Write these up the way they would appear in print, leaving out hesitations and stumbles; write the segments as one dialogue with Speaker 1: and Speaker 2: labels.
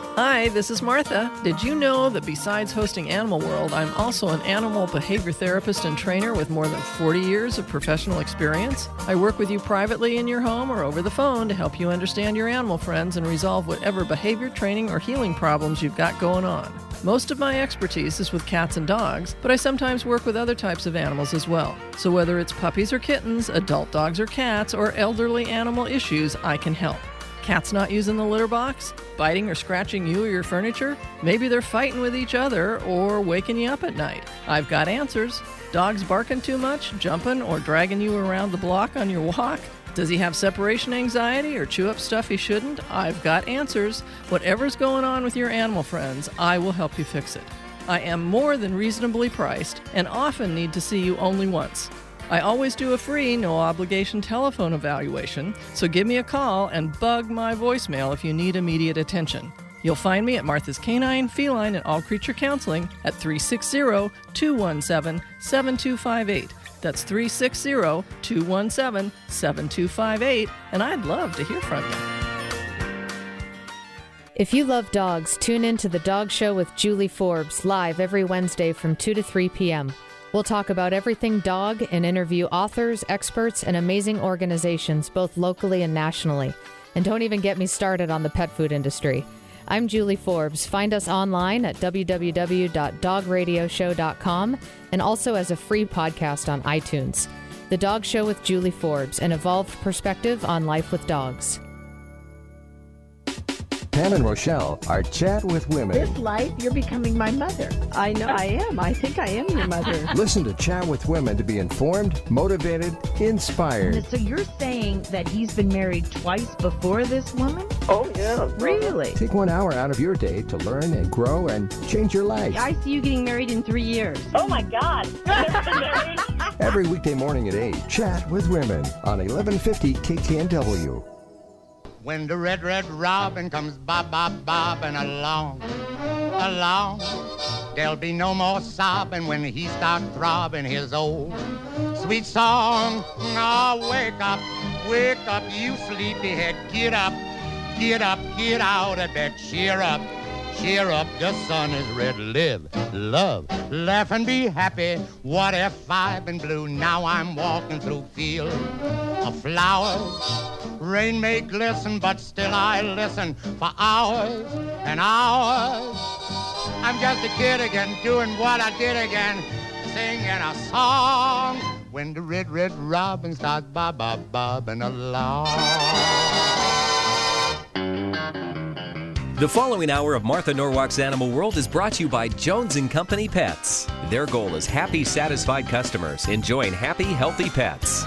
Speaker 1: Hi, this is Martha. Did you know that besides hosting Animal World, I'm also an animal behavior therapist and trainer with more than 40 years of professional experience? I work with you privately in your home or over the phone to help you understand your animal friends and resolve whatever behavior training or healing problems you've got going on. Most of my expertise is with cats and dogs, but I sometimes work with other types of animals as well. So whether it's puppies or kittens, adult dogs or cats, or elderly animal issues, I can help. Cats not using the litter box? Biting or scratching you or your furniture? Maybe they're fighting with each other or waking you up at night. I've got answers. Dogs barking too much, jumping or dragging you around the block on your walk? Does he have separation anxiety or chew up stuff he shouldn't? I've got answers. Whatever's going on with your animal friends, I will help you fix it. I am more than reasonably priced and often need to see you only once. I always do a free, no-obligation telephone evaluation, so give me a call and bug my voicemail if you need immediate attention. You'll find me at Martha's Canine, Feline, and All Creature Counseling at 360-217-7258. That's 360-217-7258, and I'd love to hear from you.
Speaker 2: If you love dogs, tune in to The Dog Show with Julie Forbes, live every Wednesday from 2 to 3 p.m. We'll talk about everything dog and interview authors, experts, and amazing organizations, both locally and nationally. And don't even get me started on the pet food industry. I'm Julie Forbes. Find us online at www.dogradioshow.com and also as a free podcast on iTunes. The Dog Show with Julie Forbes, an evolved perspective on life with dogs.
Speaker 3: Pam and Rochelle are Chat with Women.
Speaker 4: This life, you're becoming my mother. I know I am. I think I am your mother.
Speaker 3: Listen to Chat with Women to be informed, motivated, inspired.
Speaker 4: So you're saying that he's been married twice before this woman?
Speaker 5: Oh, yeah.
Speaker 4: Really?
Speaker 3: Take 1 hour out of your day to learn and grow and change your life.
Speaker 4: I see you getting married in 3 years.
Speaker 5: Oh, my God. Never been married.
Speaker 3: Every weekday morning at 8, Chat with Women on 1150 KKNW.
Speaker 6: When the red robin comes bobbing along, there'll be no more sobbing when he starts throbbing his old sweet song. Oh, wake up, you sleepyhead, get up, get out of bed, cheer up, the sun is red, live, love, laugh and be happy. What if I've been blue? Now I'm walking through fields of flowers. Rain may glisten, but still I listen for hours and hours. I'm just a kid again, doing what I did again, singing a song. When the red robin starts bobbing along.
Speaker 7: The following hour of Martha Norwalk's Animal World is brought to you by Jones & Company Pets. Their goal is happy, satisfied customers enjoying happy, healthy pets.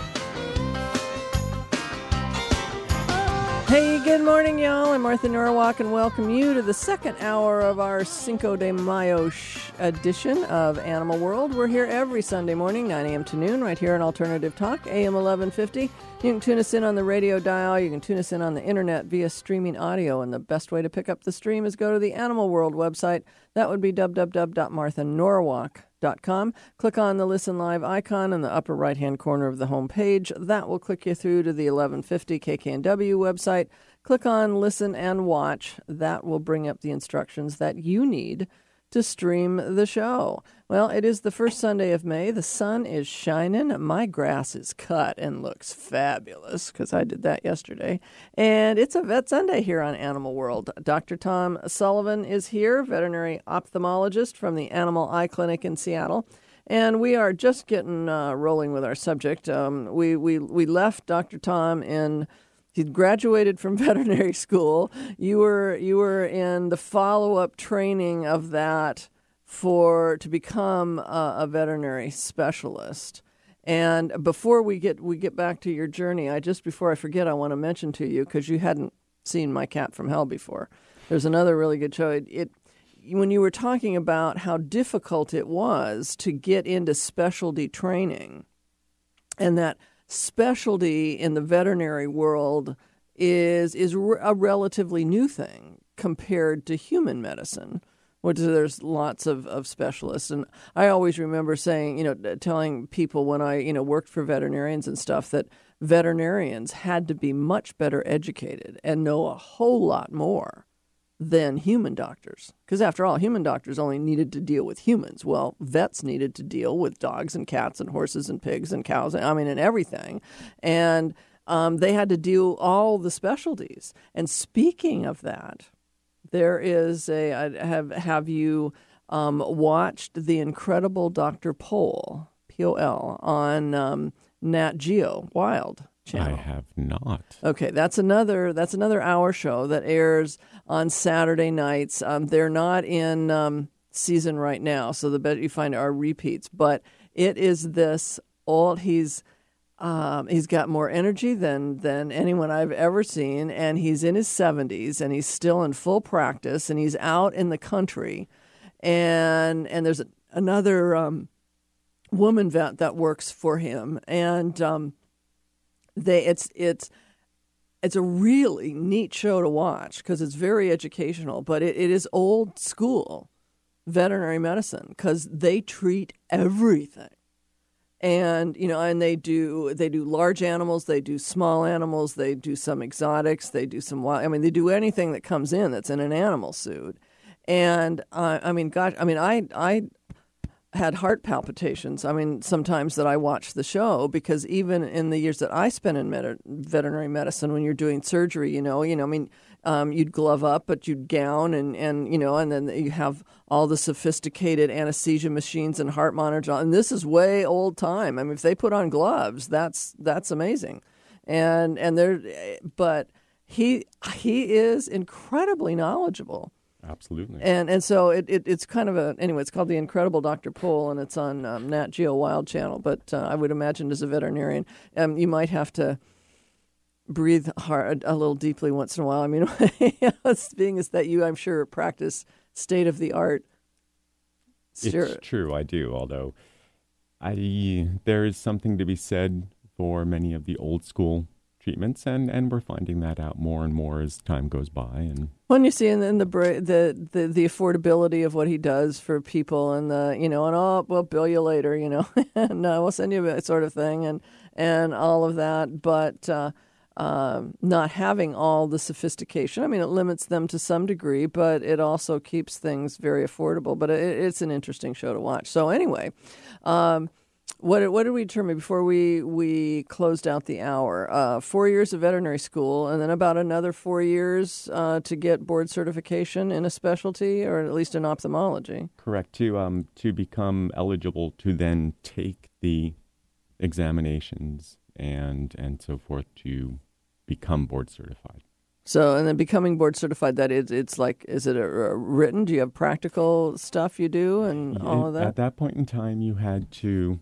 Speaker 1: Hey, good morning, y'all. I'm Martha Norwalk, and welcome you to the second hour of our Cinco de Mayo edition of Animal World. We're here every Sunday morning, 9 a.m. to noon, right here on Alternative Talk, AM 1150. You can tune us in on the radio dial. You can tune us in on the internet via streaming audio, and the best way to pick up the stream is go to the Animal World website. That would be www.marthanorwalk.com. Click on the Listen Live icon in the upper right-hand corner of the home page. That will click you through to the 1150 KKNW website. Click on Listen and Watch. That will bring up the instructions that you need to stream the show. Well, it is the first Sunday of May. The sun is shining. My grass is cut and looks fabulous because I did that yesterday. And it's a Vet Sunday here on Animal World. Dr. Tom Sullivan is here, veterinary ophthalmologist from the Animal Eye Clinic in Seattle. And we are just getting rolling with our subject. We left Dr. Tom in... He graduated from veterinary school. You were in the follow-up training of that to become a veterinary specialist. And before we get back to your journey, before I forget, I want to mention to you, because you hadn't seen My Cat from Hell before. There's another really good show. When you were talking about how difficult it was to get into specialty training, and that specialty in the veterinary world is a relatively new thing compared to human medicine, which there's lots of specialists. And I always remember saying, telling people when I, worked for veterinarians and stuff, that veterinarians had to be much better educated and know a whole lot more than human doctors. Because after all, human doctors only needed to deal with humans. Well, vets needed to deal with dogs and cats and horses and pigs and cows, and everything. And they had to do all the specialties. And speaking of that, there is have you watched The Incredible Dr. Pol, P-O-L, on Nat Geo Wild channel?
Speaker 8: I have not.
Speaker 1: Okay, that's another hour show that airs on Saturday nights. They're not in season right now, so the bet you find are repeats. But it is this old. He's got more energy than anyone I've ever seen, and he's in his 70s, and he's still in full practice, and he's out in the country, and there's another woman vet that works for him, and it's a really neat show to watch because it's very educational, but it is old school veterinary medicine because they treat everything. And, and they do large animals, they do small animals, they do some exotics, they do some wild, they do anything that comes in that's in an animal suit. And, I had heart palpitations. Sometimes that I watch the show because even in the years that I spent in veterinary medicine, when you're doing surgery, you'd glove up, but you'd gown and then you have all the sophisticated anesthesia machines and heart monitors. And this is way old time. If they put on gloves, that's amazing. But he is incredibly knowledgeable.
Speaker 8: Absolutely.
Speaker 1: And so it's kind of it's called The Incredible Dr. Pol, and it's on Nat Geo Wild channel. But I would imagine as a veterinarian, you might have to breathe hard a little deeply once in a while. Being is that you, I'm sure, practice state of the art.
Speaker 8: It's true, I do. Although there is something to be said for many of the old school treatments, and we're finding that out more and more as time goes by. And
Speaker 1: when you see in the affordability of what he does for people, and we'll bill you later, and we'll send you a sort of thing, and all of that, but not having all the sophistication. It limits them to some degree, but it also keeps things very affordable. But it's an interesting show to watch. So anyway, what did we determine before we closed out the hour? 4 years of veterinary school, and then about another 4 years to get board certification in a specialty, or at least in ophthalmology.
Speaker 8: Correct. To become eligible to then take the examinations and so forth to become board certified.
Speaker 1: So, and then becoming board certified, it's like, is it a written? Do you have practical stuff you do and all of that?
Speaker 8: At that point in time, you had to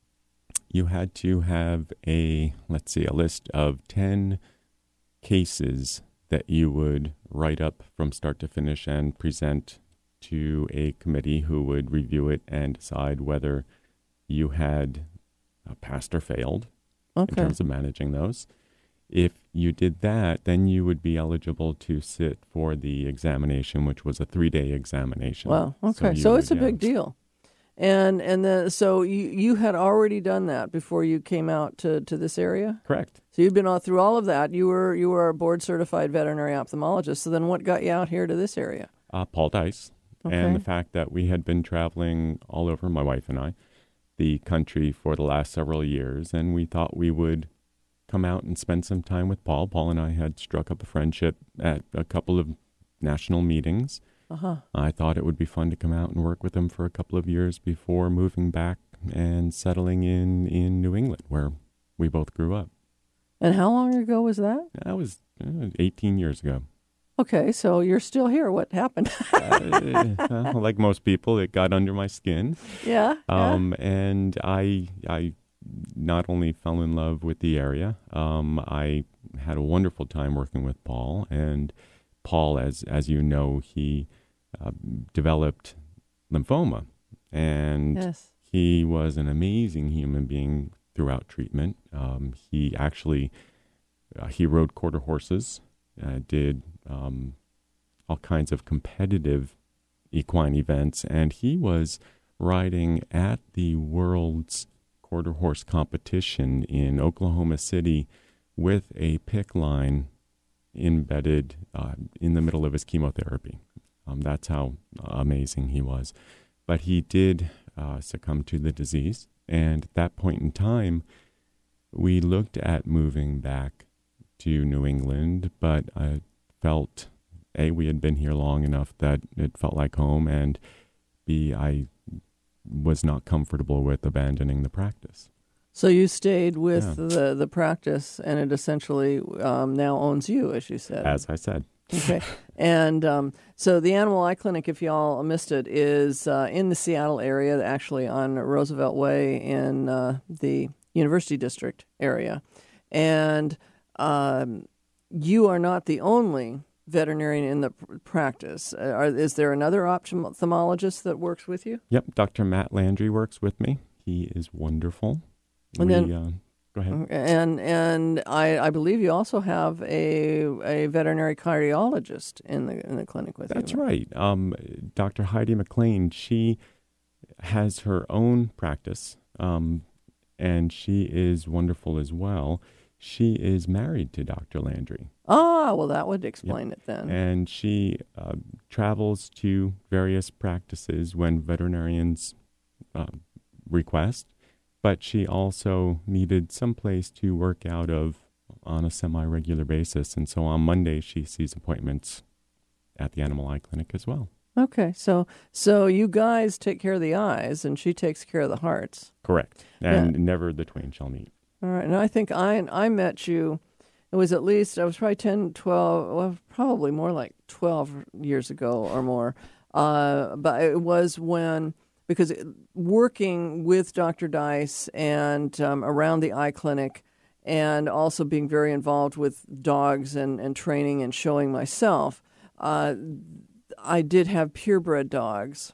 Speaker 8: have a list of 10 cases that you would write up from start to finish and present to a committee who would review it and decide whether you had passed or failed in terms of managing those. If you did that, then you would be eligible to sit for the examination, which was a 3-day examination.
Speaker 1: Wow. Okay. So it's a big deal. And then, so you had already done that before you came out to this area?
Speaker 8: Correct.
Speaker 1: So you'd been through all of that. You were a board certified veterinary ophthalmologist. So then what got you out here to this area?
Speaker 8: Paul Dice. Okay. And the fact that we had been traveling all over, my wife and I, the country for the last several years, and we thought we would come out and spend some time with Paul. Paul and I had struck up a friendship at a couple of national meetings. I thought it would be fun to come out and work with him for a couple of years before moving back and settling in New England, where we both grew up.
Speaker 1: And how long ago was that?
Speaker 8: That was 18 years ago.
Speaker 1: Okay, so you're still here. What happened?
Speaker 8: Like most people, it got under my skin.
Speaker 1: Yeah.
Speaker 8: And I not only fell in love with the area, I had a wonderful time working with Paul. And Paul, as you know, he developed lymphoma. And he was an amazing human being throughout treatment. He actually, he rode quarter horses, did all kinds of competitive equine events, and he was riding at the world's quarter horse competition in Oklahoma City with a pick line embedded in the middle of his chemotherapy. That's how amazing he was. But he did succumb to the disease. And at that point in time, we looked at moving back to New England, but I felt, A, we had been here long enough that it felt like home, and B, I was not comfortable with abandoning the practice.
Speaker 1: So you stayed with the practice, and it essentially now owns you, as you said.
Speaker 8: As I said.
Speaker 1: Okay. And so the Animal Eye Clinic, if y'all missed it, is in the Seattle area, actually on Roosevelt Way in the University District area. And you are not the only veterinarian in the practice. Is there another ophthalmologist that works with you?
Speaker 8: Yep. Dr. Matt Landry works with me. He is wonderful.
Speaker 1: And
Speaker 8: go ahead.
Speaker 1: And I believe you also have a veterinary cardiologist in the clinic with you.
Speaker 8: That's right. Dr. Heidi McLean, she has her own practice, and she is wonderful as well. She is married to Dr. Landry.
Speaker 1: Ah, well, that would explain it then.
Speaker 8: And she travels to various practices when veterinarians request. But she also needed some place to work out of on a semi-regular basis. And so on Monday, she sees appointments at the Animal Eye Clinic as well.
Speaker 1: Okay, so you guys take care of the eyes, and she takes care of the hearts.
Speaker 8: Correct. And never the twain shall meet.
Speaker 1: All right, and I think I met you, it was at least, I was probably 10, 12, well, probably more like 12 years ago or more. But it was when... Because working with Dr. Dice and around the eye clinic, and also being very involved with dogs and training and showing myself, I did have purebred dogs.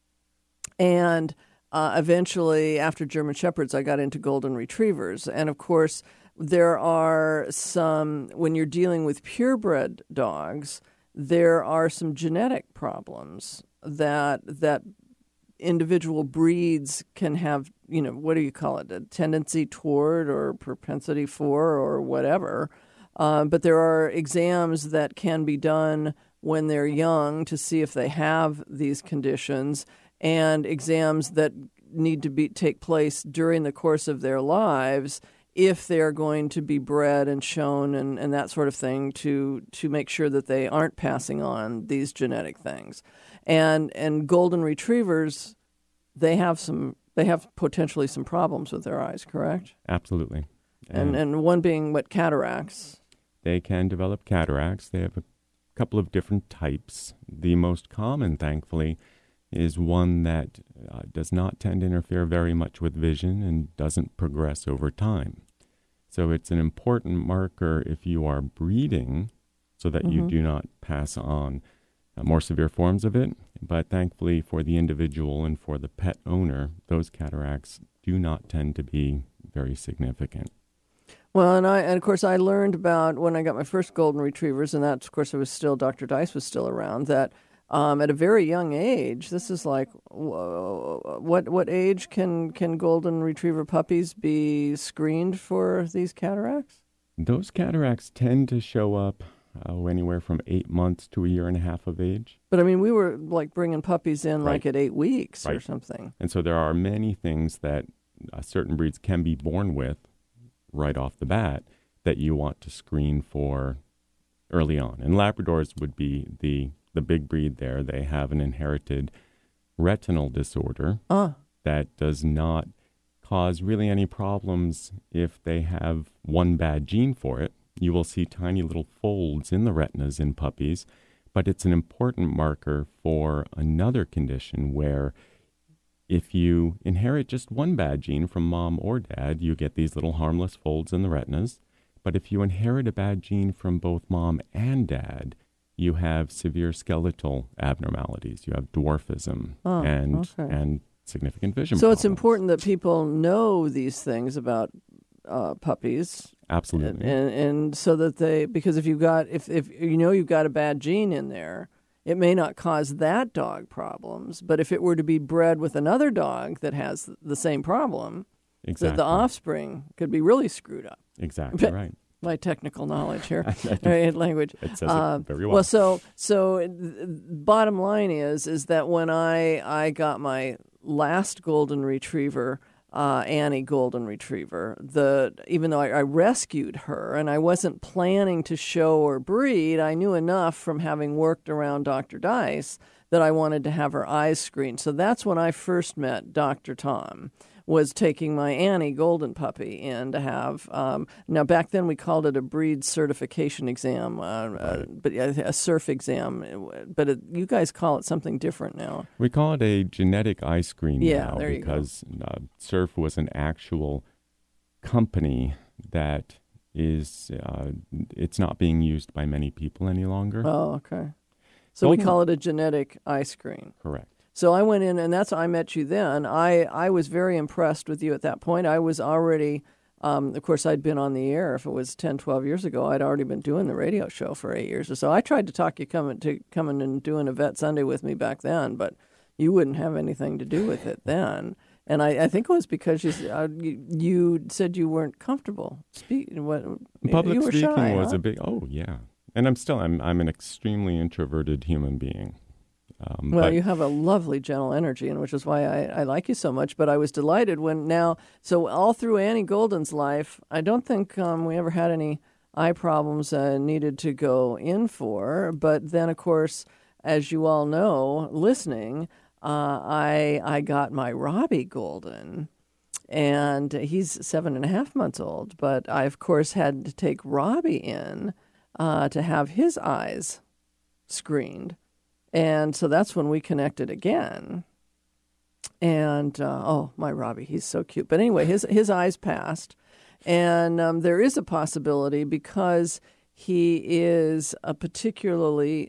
Speaker 1: And eventually, after German Shepherds, I got into Golden Retrievers. And of course, there are some, when you're dealing with purebred dogs, there are some genetic problems that individual breeds can have, what do you call it, a tendency toward or propensity for or whatever. But there are exams that can be done when they're young to see if they have these conditions, and exams that need to take place during the course of their lives if they're going to be bred and shown and that sort of thing to make sure that they aren't passing on these genetic things. And Golden Retrievers, they have potentially some problems with their eyes, correct?
Speaker 8: Absolutely.
Speaker 1: And one being cataracts.
Speaker 8: They can develop cataracts. They have a couple of different types. The most common, thankfully, is one that does not tend to interfere very much with vision and doesn't progress over time. So it's an important marker if you are breeding so that you do not pass on more severe forms of it. But thankfully for the individual and for the pet owner, those cataracts do not tend to be very significant.
Speaker 1: Well, and of course I learned about when I got my first Golden Retrievers, and that, of course, it was still, Dr. Dice was still around, that at a very young age, this is like, what age can Golden Retriever puppies be screened for these cataracts?
Speaker 8: Those cataracts tend to show up anywhere from 8 months to a year and a half of age.
Speaker 1: But, I mean, we were bringing puppies in like at 8 weeks or something.
Speaker 8: And so there are many things that certain breeds can be born with right off the bat that you want to screen for early on. And Labradors would be the big breed there. They have an inherited retinal disorder that does not cause really any problems if they have one bad gene for it. You will see tiny little folds in the retinas in puppies, but it's an important marker for another condition where if you inherit just one bad gene from mom or dad, you get these little harmless folds in the retinas. But if you inherit a bad gene from both mom and dad, you have severe skeletal abnormalities. You have dwarfism and significant vision
Speaker 1: So
Speaker 8: problems.
Speaker 1: it's important that people know these things about puppies.
Speaker 8: Absolutely.
Speaker 1: And so that because if you've got a bad gene in there, it may not cause that dog problems, but if it were to be bred with another dog that has the same problem,
Speaker 8: exactly.
Speaker 1: the offspring could be really screwed up.
Speaker 8: Exactly right.
Speaker 1: my technical knowledge here, right, language.
Speaker 8: It says it very well.
Speaker 1: Well, so bottom line is that when I got my last golden retriever, Annie golden retriever, even though I rescued her and I wasn't planning to show or breed, I knew enough from having worked around Dr. Dice that I wanted to have her eyes screened. So that's when I first met Dr. Tom, was taking my Annie golden puppy in to have, now back then we called it a breed certification exam, but a CERF exam, but you guys call it something different now.
Speaker 8: We call it a genetic eye screen now
Speaker 1: there you
Speaker 8: because CERF was an actual company that is, it's not being used by many people any longer.
Speaker 1: Oh, okay. So we call it a genetic eye screen.
Speaker 8: Correct.
Speaker 1: So I went in, and that's how I met you then. I was very impressed with you at that point. I was already, of course, I'd been on the air. If it was 10, 12 years ago, I'd already been doing the radio show for 8 years or so. I tried to talk you coming and doing a Vet Sunday with me back then, but you wouldn't have anything to do with it then. And I think it was because you said you weren't comfortable speaking.
Speaker 8: Public
Speaker 1: you were
Speaker 8: speaking
Speaker 1: shy,
Speaker 8: was
Speaker 1: huh?
Speaker 8: a big, yeah. And I'm an extremely introverted human being.
Speaker 1: Well, you have a lovely, gentle energy, and which is why I like you so much. But I was delighted so all through Annie Golden's life, I don't think we ever had any eye problems needed to go in for. But then, of course, as you all know, listening, I got my Robbie Golden, and he's 7.5 months old. But I, of course, had to take Robbie in to have his eyes screened. And so that's when we connected again. And, my Robbie, he's so cute. But anyway, his eyes passed. And there is a possibility because he is a particularly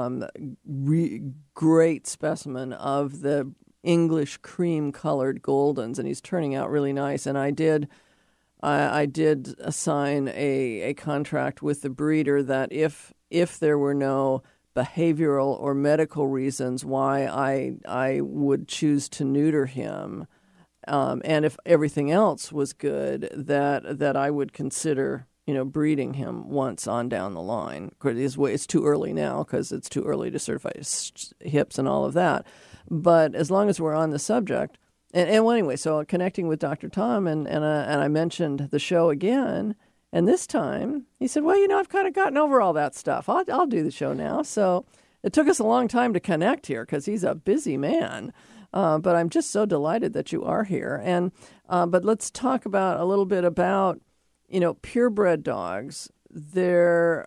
Speaker 1: great specimen of the English cream-colored Goldens, and he's turning out really nice. And I did assign a contract with the breeder that if there were no behavioral or medical reasons why I would choose to neuter him, and if everything else was good, that I would consider breeding him once on down the line. It's too early now because it's too early to certify his hips and all of that. But as long as we're on the subject, and anyway, so connecting with Dr. Tom and I mentioned the show again. And this time, he said, well, I've kind of gotten over all that stuff. I'll do the show now. So it took us a long time to connect here because he's a busy man. But I'm just so delighted that you are here. And but let's talk a little bit about, purebred dogs. Do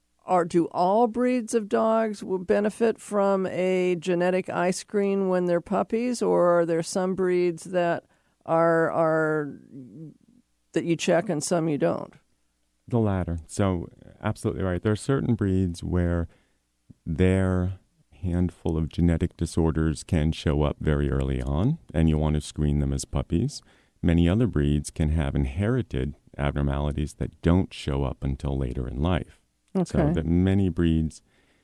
Speaker 1: all breeds of dogs benefit from a genetic eye screen when they're puppies, or are there some breeds that are that you check and some you don't?
Speaker 8: The latter. So absolutely right. There are certain breeds where their handful of genetic disorders can show up very early on, and you want to screen them as puppies. Many other breeds can have inherited abnormalities that don't show up until later in life.
Speaker 1: Okay.
Speaker 8: So that many breeds,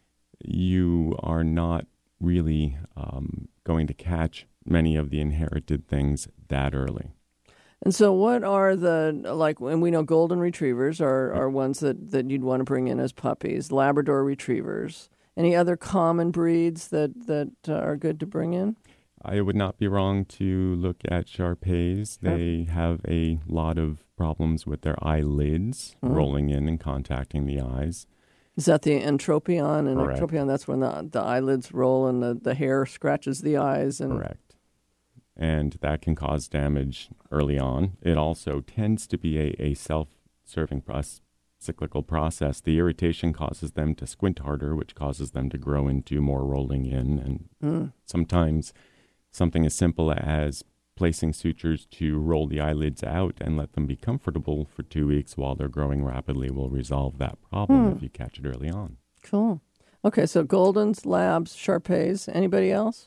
Speaker 8: you are not really going to catch many of the inherited things that early.
Speaker 1: And so what are and we know golden retrievers are ones that you'd want to bring in as puppies, Labrador retrievers. Any other common breeds that are good to bring in?
Speaker 8: I would not be wrong to look at Shar-Peis. They have a lot of problems with their eyelids rolling in and contacting the eyes.
Speaker 1: Is that the entropion? And
Speaker 8: Correct.
Speaker 1: Entropion, that's when the eyelids roll and the hair scratches the eyes.
Speaker 8: Correct. And that can cause damage early on. It also tends to be a self-serving cyclical process. The irritation causes them to squint harder, which causes them to grow into more rolling in. And sometimes something as simple as placing sutures to roll the eyelids out and let them be comfortable for 2 weeks while they're growing rapidly will resolve that problem if you catch it early on.
Speaker 1: Cool. Okay, so Goldens, Labs, Shar-Peis. Anybody else?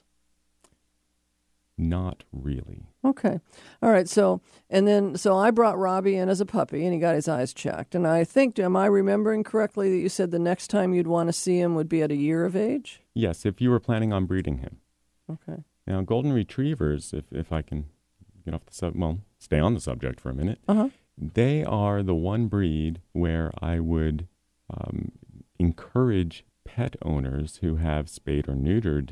Speaker 8: Not really.
Speaker 1: Okay. All right. So I brought Robbie in as a puppy and he got his eyes checked. And I think, am I remembering correctly that you said the next time you'd want to see him would be at a year of age?
Speaker 8: Yes, if you were planning on breeding him.
Speaker 1: Okay.
Speaker 8: Now, golden retrievers, if I can get off stay on the subject for a minute. they are the one breed where I would encourage pet owners who have spayed or neutered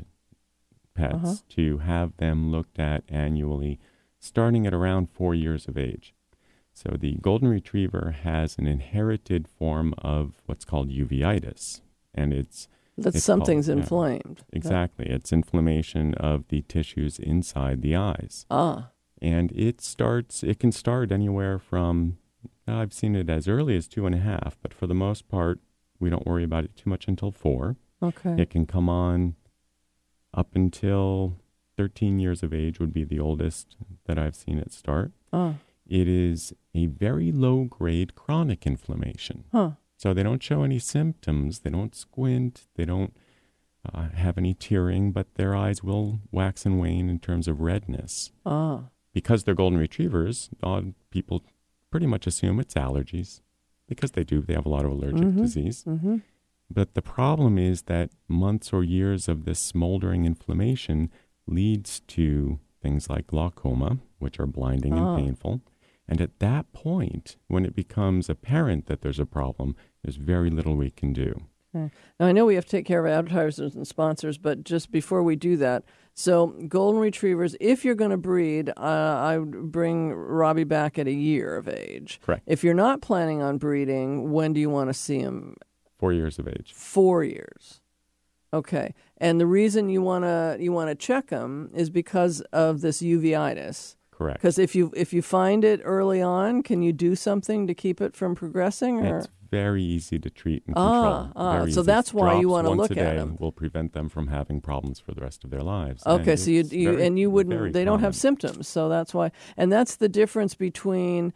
Speaker 8: pets to have them looked at annually, starting at around 4 years of age. So the Golden Retriever has an inherited form of what's called uveitis, and it's
Speaker 1: something's inflamed.
Speaker 8: Exactly. It's inflammation of the tissues inside the eyes. And it can start anywhere from, I've seen it as early as 2.5, but for the most part, we don't worry about it too much until 4.
Speaker 1: Okay.
Speaker 8: It can come on up until 13 years of age would be the oldest that I've seen it start. It is a very low-grade chronic inflammation. So they don't show any symptoms. They don't squint. They don't have any tearing, but their eyes will wax and wane in terms of redness. Because they're Golden Retrievers, people pretty much assume it's allergies, because they do. They have a lot of allergic disease. But the problem is that months or years of this smoldering inflammation leads to things like glaucoma, which are blinding and painful. And at that point, when it becomes apparent that there's a problem, there's very little we can do.
Speaker 1: Okay. Now, I know we have to take care of advertisers and sponsors, but just before we do that, so Golden Retrievers, if you're going to breed, I would bring Robbie back at a year of age.
Speaker 8: Correct.
Speaker 1: If you're not planning on breeding, when do you want to see him?
Speaker 8: 4 years of age.
Speaker 1: 4 years. Okay. And the reason you want to check him is because of this uveitis.
Speaker 8: Correct.
Speaker 1: Because if you find it early on, can you do something to keep it from progressing? Or?
Speaker 8: It's very easy to treat and control.
Speaker 1: So that's why you want to look at them.
Speaker 8: Will prevent them from having problems for the rest of their lives.
Speaker 1: Okay,
Speaker 8: and
Speaker 1: so you wouldn't. They don't have symptoms, so that's why. And that's the difference between.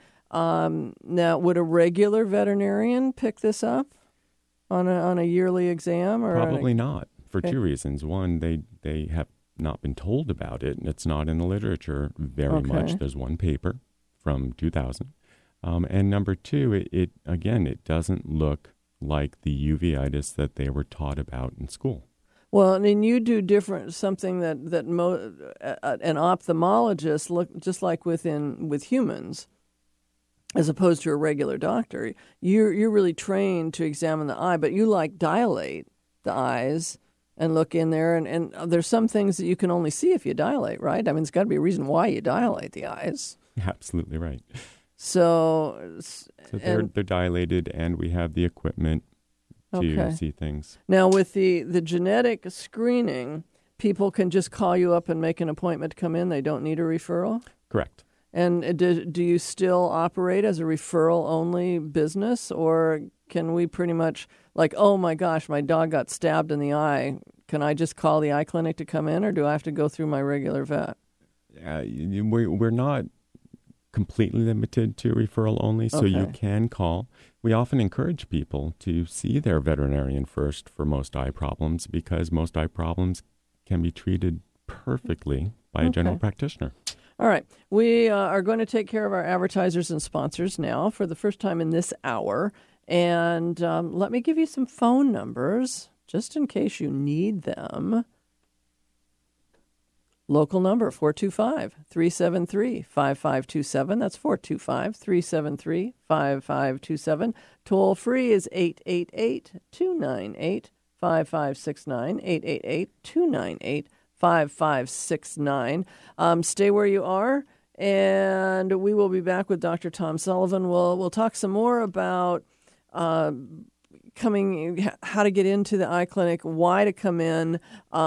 Speaker 1: Now, would a regular veterinarian pick this up on a yearly exam, or
Speaker 8: probably not for two reasons. One, they have not been told about it, and it's not in the literature very much. There's one paper from 2000. And number two, it doesn't look like the uveitis that they were taught about in school.
Speaker 1: Well, I mean, you do something that an ophthalmologist look just like with humans, as opposed to a regular doctor. You're really trained to examine the eye, but you dilate the eyes and look in there, and there's some things that you can only see if you dilate, right? I mean, there's got to be a reason why you dilate the eyes.
Speaker 8: Absolutely right.
Speaker 1: So
Speaker 8: they're dilated, and we have the equipment to see things.
Speaker 1: Now, with the genetic screening, people can just call you up and make an appointment to come in. They don't need a referral?
Speaker 8: Correct.
Speaker 1: And do you still operate as a referral-only business, or can we pretty much, oh my gosh, my dog got stabbed in the eye, can I just call the eye clinic to come in, or do I have to go through my regular vet?
Speaker 8: We're not completely limited to referral only, so you can call. We often encourage people to see their veterinarian first for most eye problems, because most eye problems can be treated perfectly by a general practitioner.
Speaker 1: All right. We are going to take care of our advertisers and sponsors now for the first time in this hour. And let me give you some phone numbers just in case you need them. Local number, 425-373-5527. That's 425-373-5527. Toll free is 888-298-5569, 888-298-5569. Stay where you are, and we will be back with Dr. Tom Sullivan. We'll talk some more about how to get into the eye clinic, why to come in,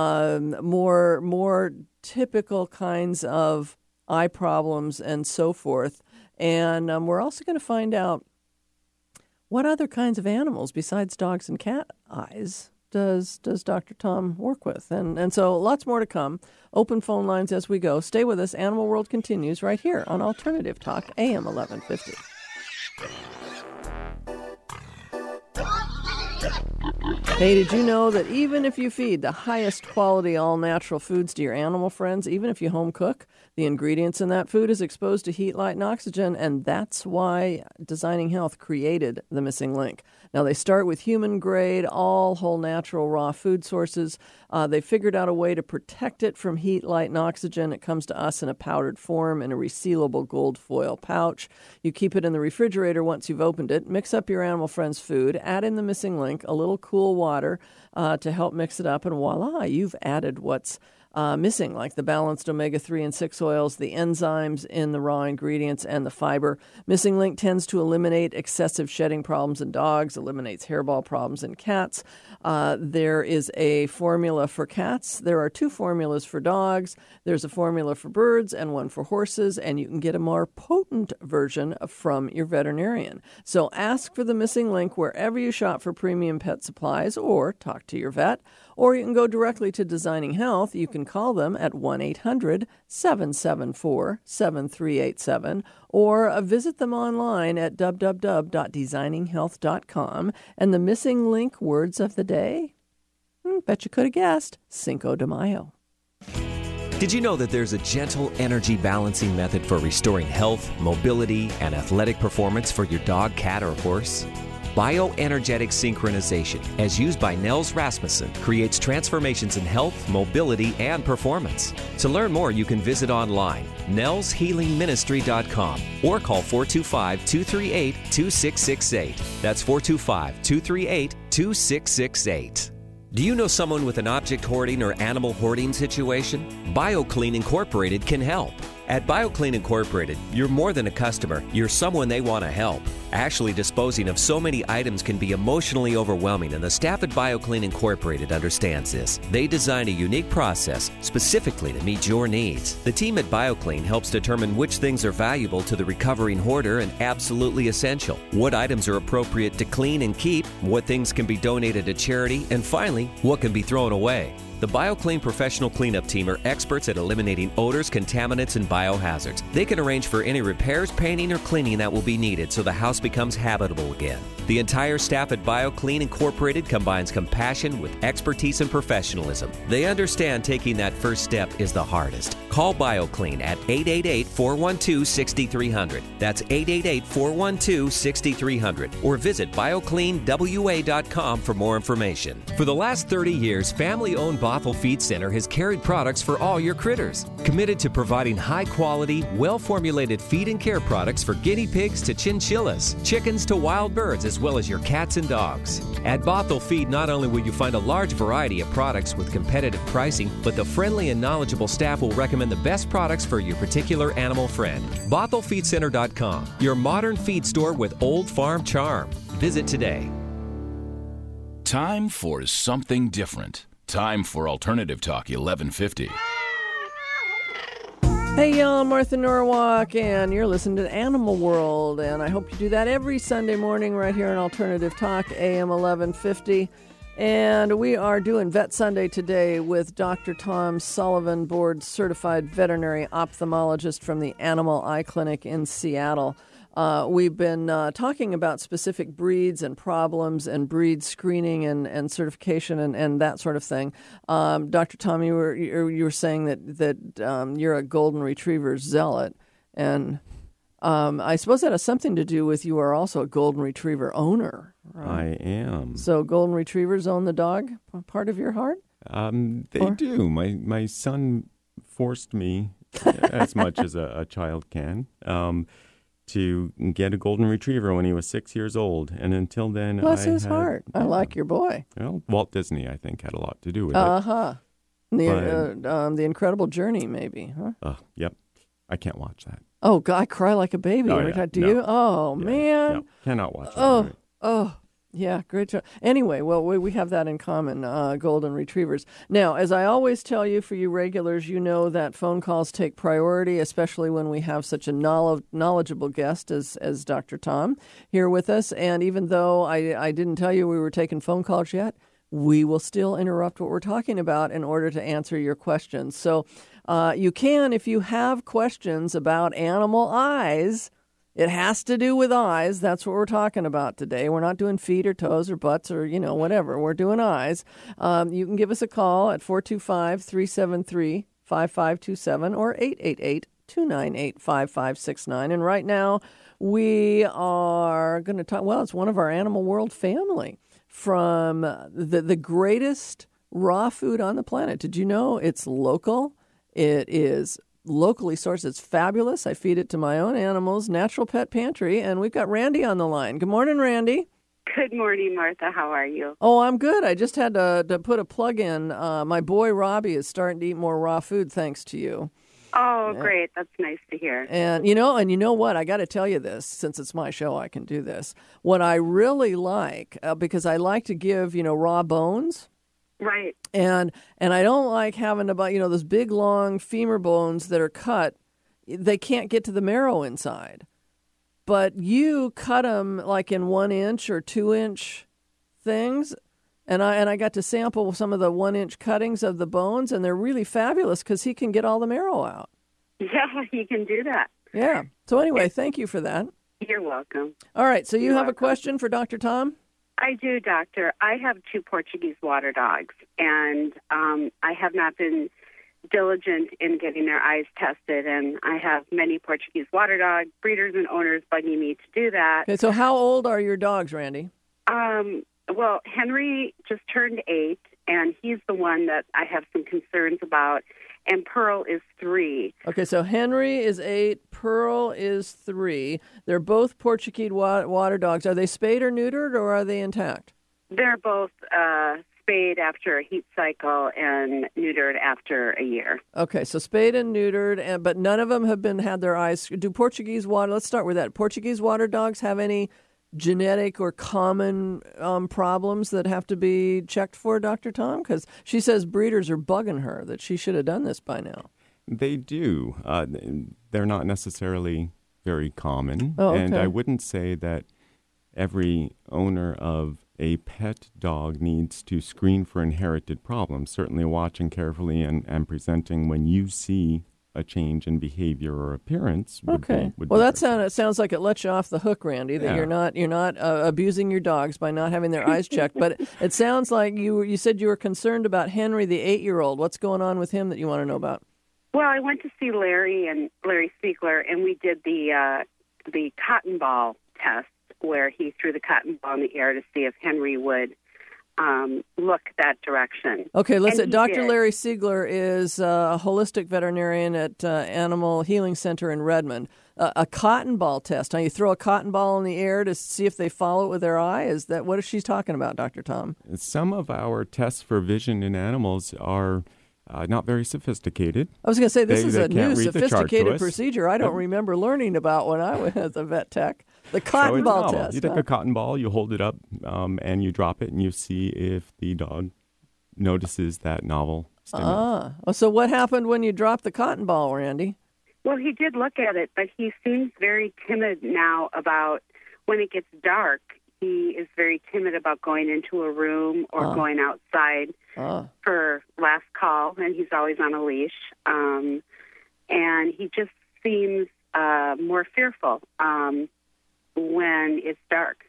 Speaker 1: more typical kinds of eye problems and so forth. And we're also going to find out what other kinds of animals besides dogs and cat eyes does Dr. Tom work with. And so lots more to come. Open phone lines as we go. Stay with us. Animal World continues right here on Alternative Talk, AM 1150. Hey, did you know that even if you feed the highest quality all-natural foods to your animal friends, even if you home cook, the ingredients in that food is exposed to heat, light, and oxygen, and that's why Designing Health created the Missing Link. Now, they start with human-grade, all whole natural raw food sources. They figured out a way to protect it from heat, light, and oxygen. It comes to us in a powdered form in a resealable gold foil pouch. You keep it in the refrigerator once you've opened it. Mix up your animal friend's food. Add in the Missing Link, a little cool water to help mix it up, and voila, you've added what's missing, like the balanced omega-3 and 6 oils, the enzymes in the raw ingredients, and the fiber. Missing Link tends to eliminate excessive shedding problems in dogs, eliminates hairball problems in cats. There is a formula for cats. There are 2 formulas for dogs. There's a formula for birds and one for horses, and you can get a more potent version from your veterinarian. So ask for the Missing Link wherever you shop for premium pet supplies, or talk to your vet. Or you can go directly to Designing Health. You can call them at 1-800-774-7387 or visit them online at www.designingshealth.com. And the Missing Link words of the day? Bet you could have guessed. Cinco de Mayo.
Speaker 7: Did you know that there's a gentle energy balancing method for restoring health, mobility, and athletic performance for your dog, cat, or horse? Bioenergetic synchronization, as used by Nels Rasmussen, creates transformations in health, mobility, and performance. To learn more, you can visit online, nelshealingministry.com, or call 425-238-2668. That's 425-238-2668. Do you know someone with an object hoarding or animal hoarding situation? BioClean Incorporated can help. At BioClean Incorporated, you're more than a customer, you're someone they want to help. Actually, disposing of so many items can be emotionally overwhelming, and the staff at BioClean Incorporated understands this. They designed a unique process specifically to meet your needs. The team at BioClean helps determine which things are valuable to the recovering hoarder and absolutely essential, what items are appropriate to clean and keep, what things can be donated to charity, and finally, what can be thrown away. The BioClean professional cleanup team are experts at eliminating odors, contaminants, and biohazards. They can arrange for any repairs, painting, or cleaning that will be needed so the house becomes habitable again. The entire staff at BioClean Incorporated combines compassion with expertise and professionalism. They understand taking that first step is the hardest. Call BioClean at 888-412-6300. That's 888-412-6300. Or visit biocleanwa.com for more information. For the last 30 years, family-owned Bothell Feed Center has carried products for all your critters. Committed to providing high-quality, well-formulated feed and care products for guinea pigs to chinchillas, chickens to wild birds, as well as your cats and dogs. At Bothell Feed, not only will you find a large variety of products with competitive pricing, but the friendly and knowledgeable staff will recommend the best products for your particular animal friend. BothellFeedCenter.com, your modern feed store with old farm charm. Visit today.
Speaker 9: Time for something different. Time for Alternative Talk 1150.
Speaker 1: Hey y'all, Martha Norwalk, and you're listening to Animal World, and I hope you do that every Sunday morning right here on Alternative Talk, AM 1150. And we are doing Vet Sunday today with Dr. Tom Sullivan, board-certified veterinary ophthalmologist from the Animal Eye Clinic in Seattle. We've been talking about specific breeds and problems and breed screening and certification and that sort of thing. Dr. Tom, you were saying that you're a golden retriever zealot, and I suppose that has something to do with you are also a golden retriever owner. Right?
Speaker 8: I am.
Speaker 1: So golden retrievers own the dog part of your heart?
Speaker 8: They do. My son forced me, as much as a child can, to get a golden retriever when he was 6 years old, and until then,
Speaker 1: bless his heart. I like your boy.
Speaker 8: Well, Walt Disney, I think, had a lot to do with it.
Speaker 1: The Incredible Journey, maybe, huh?
Speaker 8: Yep. I can't watch that.
Speaker 1: Oh, God, I cry like a baby.
Speaker 8: Oh, yeah.
Speaker 1: Do you? Oh,
Speaker 8: yeah,
Speaker 1: man.
Speaker 8: No, cannot watch that.
Speaker 1: Yeah, great job. Anyway, well, we have that in common, golden retrievers. Now, as I always tell you, for you regulars, you know that phone calls take priority, especially when we have such a knowledgeable guest as Dr. Tom here with us. And even though I didn't tell you we were taking phone calls yet, we will still interrupt what we're talking about in order to answer your questions. So you can, if you have questions about animal eyes, It has to do with eyes. That's what we're talking about today. We're not doing feet or toes or butts or, whatever. We're doing eyes. You can give us a call at 425-373-5527 or 888-298-5569. And right now we are going to talk, it's one of our Animal World family from the greatest raw food on the planet. Did you know it's local? It is locally sourced. It's fabulous. I feed it to my own animals, Natural Pet Pantry, and we've got Randy on the line. Good morning, Randy.
Speaker 10: Good morning, Martha. How are you?
Speaker 1: Oh, I'm good. I just had to put a plug in. My boy Robbie is starting to eat more raw food thanks to you.
Speaker 10: Oh, great. That's nice to hear.
Speaker 1: And you know what? I got to tell you this, since it's my show, I can do this. What I really like, because I like to give, raw bones.
Speaker 10: Right.
Speaker 1: And I don't like having to buy, those big, long femur bones that are cut. They can't get to the marrow inside. But you cut them like in 1 inch or 2 inch things. And I got to sample some of the 1 inch cuttings of the bones, and they're really fabulous because he can get all the marrow out.
Speaker 10: Yeah, he can do that.
Speaker 1: Yeah. So anyway, thank you for that.
Speaker 10: You're welcome.
Speaker 1: All right. So you have a question for Dr. Tom?
Speaker 10: I do, Doctor. I have 2 Portuguese water dogs, and I have not been diligent in getting their eyes tested, and I have many Portuguese water dog breeders and owners bugging me to do that.
Speaker 1: Okay, so how old are your dogs, Randy?
Speaker 10: Well, Henry just turned 8, and he's the one that I have some concerns about, and Pearl is 3.
Speaker 1: Okay, so Henry is 8, Pearl is 3. They're both Portuguese water dogs. Are they spayed or neutered, or are they intact?
Speaker 10: They're both spayed after a heat cycle and neutered after a year.
Speaker 1: Okay, so spayed and neutered, but none of them have had their eyes. Do Portuguese water? Let's start with that. Portuguese water dogs have any genetic or common problems that have to be checked for, Dr. Tom? Because she says breeders are bugging her that she should have done this by now.
Speaker 8: They do. They're not necessarily very common.
Speaker 1: Oh, okay.
Speaker 8: And I wouldn't say that every owner of a pet dog needs to screen for inherited problems. Certainly watching carefully and presenting when you see a change in behavior or appearance. Would be
Speaker 1: it sounds like it lets you off the hook, Randy, that you're not abusing your dogs by not having their eyes checked. But it sounds like you said you were concerned about Henry, the 8-year-old. What's going on with him that you want to know about?
Speaker 10: Well, I went to see Larry Siegler, and we did the cotton ball test, where he threw the cotton ball in the air to see if Henry would look that direction.
Speaker 1: Okay, listen, Dr. Larry Siegler is a holistic veterinarian at Animal Healing Center in Redmond. A cotton ball test. Now, you throw a cotton ball in the air to see if they follow it with their eye? What is she talking about, Dr. Tom?
Speaker 8: Some of our tests for vision in animals are not very sophisticated.
Speaker 1: I was going to say, this is a new sophisticated procedure I don't remember learning about when I was a vet tech. The cotton ball test.
Speaker 8: You take a cotton ball, you hold it up, and you drop it, and you see if the dog notices that novel stimulus.
Speaker 1: So what happened when you dropped the cotton ball, Randy?
Speaker 10: Well, he did look at it, but he seems very timid now about when it gets dark. He is very timid about going into a room or going outside for last call, and he's always on a leash. And he just seems more fearful when it's dark.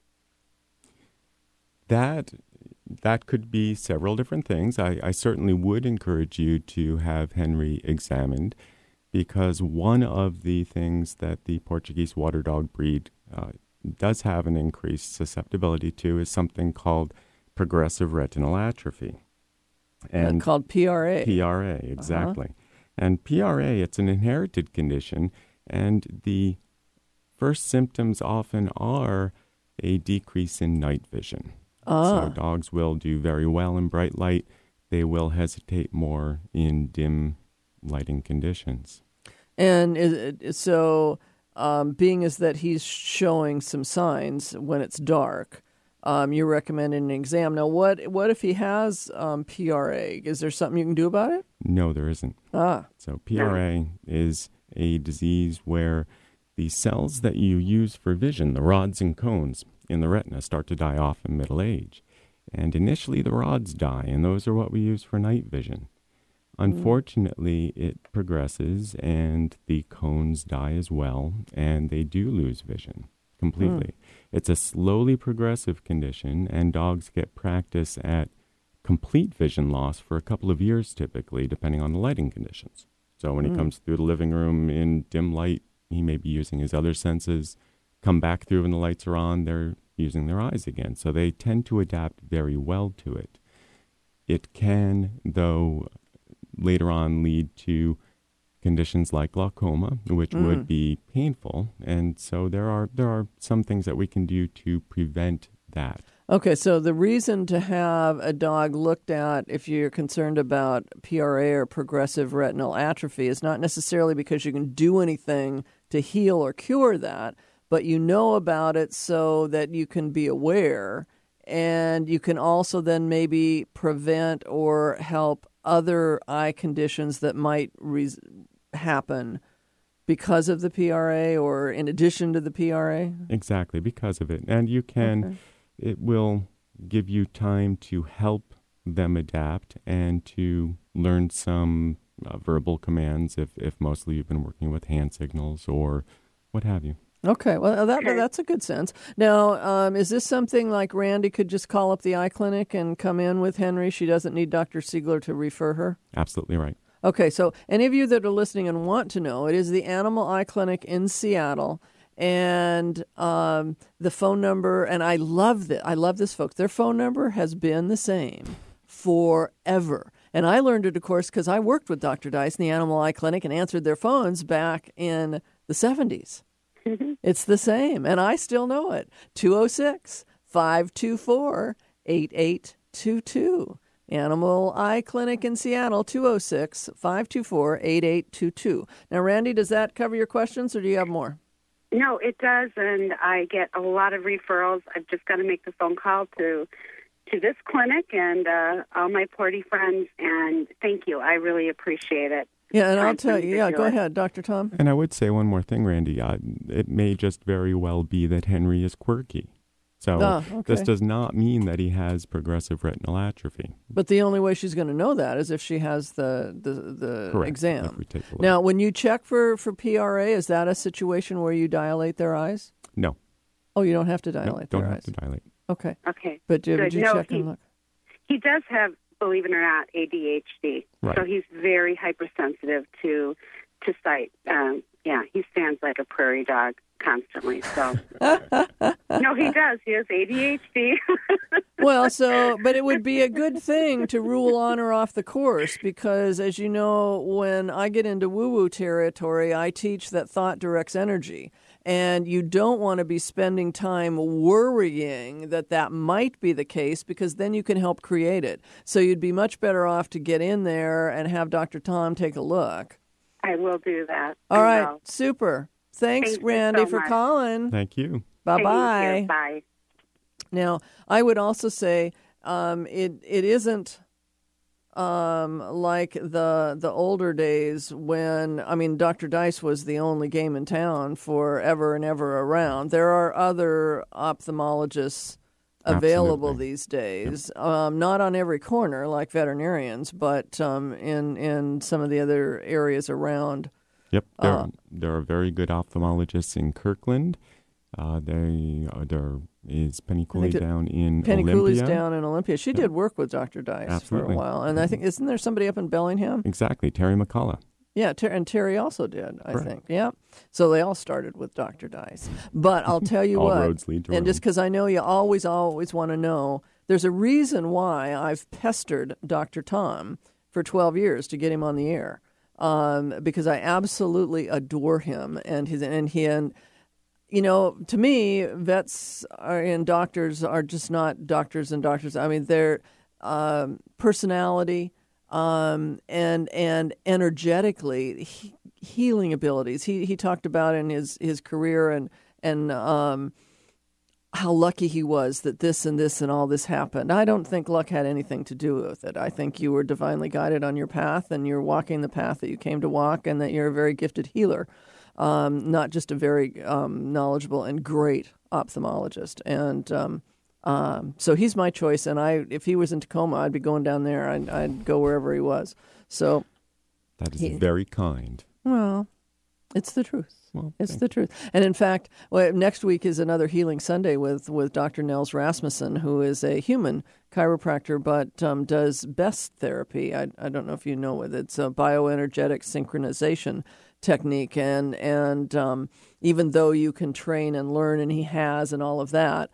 Speaker 8: That could be several different things. I certainly would encourage you to have Henry examined, because one of the things that the Portuguese water dog breed does have an increased susceptibility to is something called progressive retinal atrophy. And
Speaker 1: called PRA.
Speaker 8: PRA, exactly. And PRA, it's an inherited condition, and the first symptoms often are a decrease in night vision. So dogs will do very well in bright light. They will hesitate more in dim lighting conditions.
Speaker 1: And being as that he's showing some signs when it's dark, you're recommending an exam. Now, what if he has PRA? Is there something you can do about it?
Speaker 8: No, there isn't. So PRA is a disease where the cells that you use for vision, the rods and cones in the retina, start to die off in middle age. And initially the rods die, and those are what we use for night vision. Unfortunately, it progresses and the cones die as well, and they do lose vision completely. It's a slowly progressive condition, and dogs get practice at complete vision loss for a couple of years typically, depending on the lighting conditions. So when he comes through the living room in dim light, he may be using his other senses. Come back through when the lights are on, they're using their eyes again. So they tend to adapt very well to it. It can, though, later on lead to conditions like glaucoma, which would be painful. And so there are some things that we can do to prevent that.
Speaker 1: Okay, so the reason to have a dog looked at if you're concerned about PRA or progressive retinal atrophy is not necessarily because you can do anything to heal or cure that, but you know about it so that you can be aware, and you can also then maybe prevent or help other eye conditions that might happen because of the PRA or in addition to the PRA?
Speaker 8: Exactly, because of it. And you can, it will give you time to help them adapt and to learn some verbal commands if mostly you've been working with hand signals or what have you.
Speaker 1: Okay, well, that's a good sense. Now, is this something like Randy could just call up the eye clinic and come in with Henry? She doesn't need Dr. Siegler to refer her?
Speaker 8: Absolutely right.
Speaker 1: Okay, so any of you that are listening and want to know, it is the Animal Eye Clinic in Seattle, and the phone number, and I love this, folks. Their phone number has been the same forever. And I learned it, of course, because I worked with Dr. Dice in the Animal Eye Clinic and answered their phones back in the 70s. It's the same, and I still know it. 206-524-8822. Animal Eye Clinic in Seattle, 206-524-8822. Now, Randy, does that cover your questions, or do you have more?
Speaker 10: No, it does, and I get a lot of referrals. I've just got to make the phone call to this clinic and all my Porty friends, and thank you. I really appreciate it.
Speaker 1: Yeah, and I'll tell you. Yeah, go ahead, Dr. Tom.
Speaker 8: And I would say one more thing, Randy. It may just very well be that Henry is quirky. So this does not mean that he has progressive retinal atrophy.
Speaker 1: But the only way she's going to know that is if she has the
Speaker 8: Correct.
Speaker 1: exam.
Speaker 8: If we take a look.
Speaker 1: Now, when you check for PRA, is that a situation where you dilate their eyes?
Speaker 8: No.
Speaker 1: Oh, you don't have to dilate their eyes?
Speaker 8: Don't have to dilate.
Speaker 1: Okay.
Speaker 10: Okay.
Speaker 1: But did you check and look?
Speaker 10: He does have, believe it or not, ADHD.
Speaker 8: Right.
Speaker 10: So he's very hypersensitive to sight. He stands like a prairie dog constantly. So no, he does. He has ADHD.
Speaker 1: Well, but it would be a good thing to rule on or off the course because, as you know, when I get into woo-woo territory, I teach that thought directs energy. And you don't want to be spending time worrying that might be the case because then you can help create it. So you'd be much better off to get in there and have Dr. Tom take a look.
Speaker 10: I will do that.
Speaker 1: All right. Super. Thanks, Randy, for calling.
Speaker 8: Thank you.
Speaker 1: Bye-bye.
Speaker 10: Thank you. Bye.
Speaker 1: Now, I would also say it isn't like the older days when, Dr. Dice was the only game in town forever and ever around. There are other ophthalmologists available
Speaker 8: Absolutely.
Speaker 1: These days, not on every corner like veterinarians, but in some of the other areas around.
Speaker 8: Yep, there are very good ophthalmologists in Kirkland. There is Penny Cooley down in
Speaker 1: Penny
Speaker 8: Olympia.
Speaker 1: Cooley's down in Olympia. She did work with Dr. Dice
Speaker 8: Absolutely.
Speaker 1: for a while. And I think, isn't there somebody up in Bellingham?
Speaker 8: Exactly, Terry McCullough.
Speaker 1: Yeah, and Terry also did, I
Speaker 8: Correct.
Speaker 1: think. Yeah. So they all started with Dr. Dice. But I'll tell you
Speaker 8: All
Speaker 1: what.
Speaker 8: roads lead to
Speaker 1: and
Speaker 8: Rome.
Speaker 1: just because I know you always want to know, there's a reason why I've pestered Dr. Tom for 12 years to get him on the air. Because I absolutely adore him and to me, vets and doctors are just not doctors and doctors. I mean, their personality and energetically healing abilities. He talked about in his career and how lucky he was that this and all this happened. I don't think luck had anything to do with it. I think you were divinely guided on your path, and you're walking the path that you came to walk, and that you're a very gifted healer, not just a very knowledgeable and great ophthalmologist. And So he's my choice, and if he was in Tacoma, I'd be going down there. I'd go wherever he was. So
Speaker 8: that is very kind.
Speaker 1: Well, it's the truth.
Speaker 8: Well,
Speaker 1: it's the truth. And in fact, next week is another Healing Sunday with Dr. Nels Rasmussen, who is a human chiropractor but does BEST therapy. I don't know if you know it. It's a bioenergetic synchronization technique. And even though you can train and learn, and he has and all of that,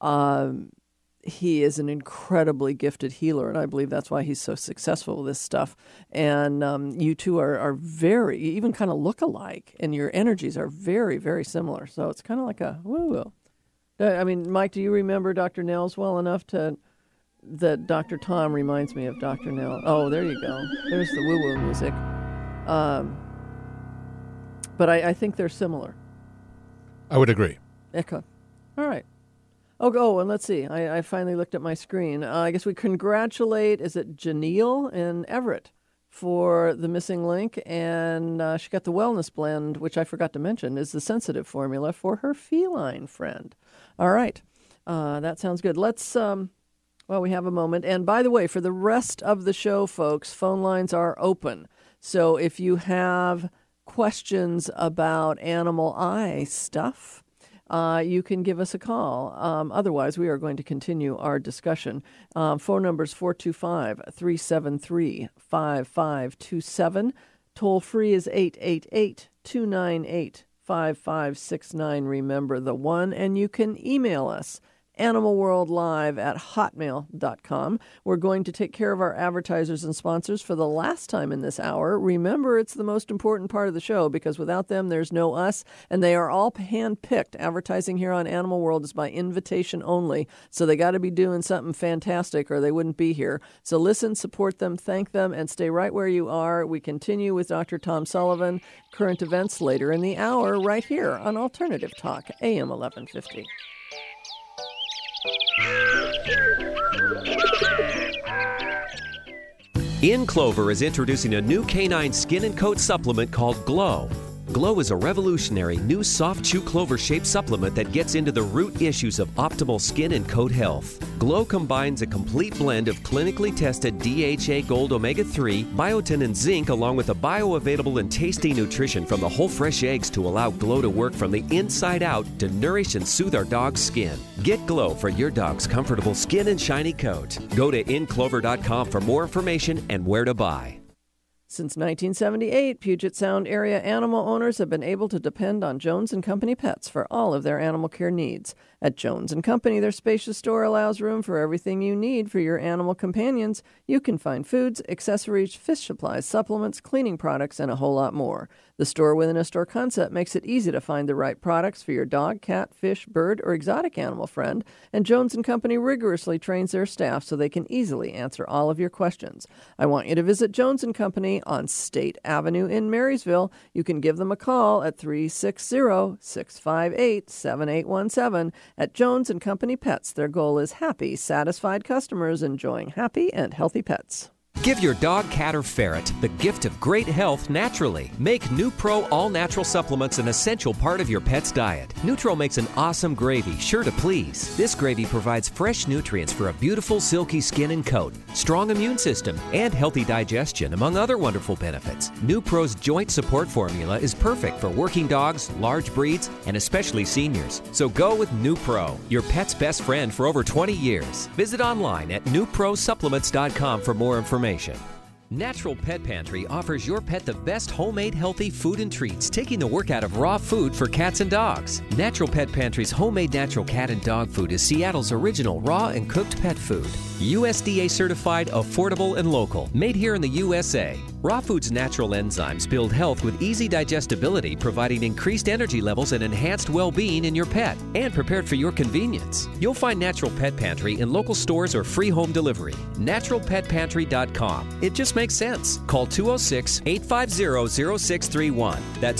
Speaker 1: he is an incredibly gifted healer, and I believe that's why he's so successful with this stuff. And you two are very, you even kind of look alike, and your energies are very, very similar. So it's kind of like a woo-woo. I mean, Mike, do you remember Dr. Nels well enough that Dr. Tom reminds me of Dr. Nels? Oh, there you go. There's the woo-woo music. But I think they're similar.
Speaker 11: I would agree.
Speaker 1: Echo. All right. Oh, and let's see. I finally looked at my screen. I guess we congratulate, is it Janelle in Everett for the missing link? And she got the wellness blend, which I forgot to mention, is the sensitive formula for her feline friend. All right. That sounds good. Let's, we have a moment. And by the way, for the rest of the show, folks, phone lines are open. So if you have questions about animal eye stuff, you can give us a call. Otherwise, we are going to continue our discussion. Phone number is 425-373-5527. Toll free is 888-298-5569. Remember the one. And you can email us, animalworldlive@hotmail.com. We're going to take care of our advertisers and sponsors for the last time in this hour. Remember, it's the most important part of the show because without them, there's no us, and they are all hand-picked. Advertising here on Animal World is by invitation only, so they got to be doing something fantastic or they wouldn't be here. So listen, support them, thank them, and stay right where you are. We continue with Dr. Tom Sullivan, current events later in the hour right here on Alternative Talk, AM 1150.
Speaker 7: In Clover is introducing a new canine skin and coat supplement called Glow. Glow is a revolutionary new soft chew clover-shaped supplement that gets into the root issues of optimal skin and coat health. Glow combines a complete blend of clinically tested DHA Gold Omega-3, biotin, and zinc along with a bioavailable and tasty nutrition from the whole fresh eggs to allow Glow to work from the inside out to nourish and soothe our dog's skin. Get Glow for your dog's comfortable skin and shiny coat. Go to inclover.com for more information and where to buy.
Speaker 1: Since 1978, Puget Sound area animal owners have been able to depend on Jones & Company Pets for all of their animal care needs. At Jones & Company, their spacious store allows room for everything you need for your animal companions. You can find foods, accessories, fish supplies, supplements, cleaning products, and a whole lot more. The store-within-a-store concept makes it easy to find the right products for your dog, cat, fish, bird, or exotic animal friend, and Jones & Company rigorously trains their staff so they can easily answer all of your questions. I want you to visit Jones & Company on State Avenue in Marysville. You can give them a call at 360-658-7817. At Jones & Company Pets, their goal is happy, satisfied customers enjoying happy and healthy pets.
Speaker 7: Give your dog, cat, or ferret the gift of great health naturally. Make NuPro all-natural supplements an essential part of your pet's diet. NuTro makes an awesome gravy, sure to please. This gravy provides fresh nutrients for a beautiful, silky skin and coat, strong immune system, and healthy digestion, among other wonderful benefits. NuPro's joint support formula is perfect for working dogs, large breeds, and especially seniors. So go with NuPro, your pet's best friend for over 20 years. Visit online at NuProSupplements.com for more information. Natural Pet Pantry offers your pet the best homemade healthy food and treats, taking the work out of raw food for cats and dogs. Natural Pet Pantry's homemade natural cat and dog food is Seattle's original raw and cooked pet food. USDA certified, affordable, and local. Made here in the USA. Raw Food's natural enzymes build health with easy digestibility, providing increased energy levels and enhanced well-being in your pet, and prepared for your convenience. You'll find Natural Pet Pantry in local stores or free home delivery. NaturalPetPantry.com. It just makes sense. Call 206-850-0631. That's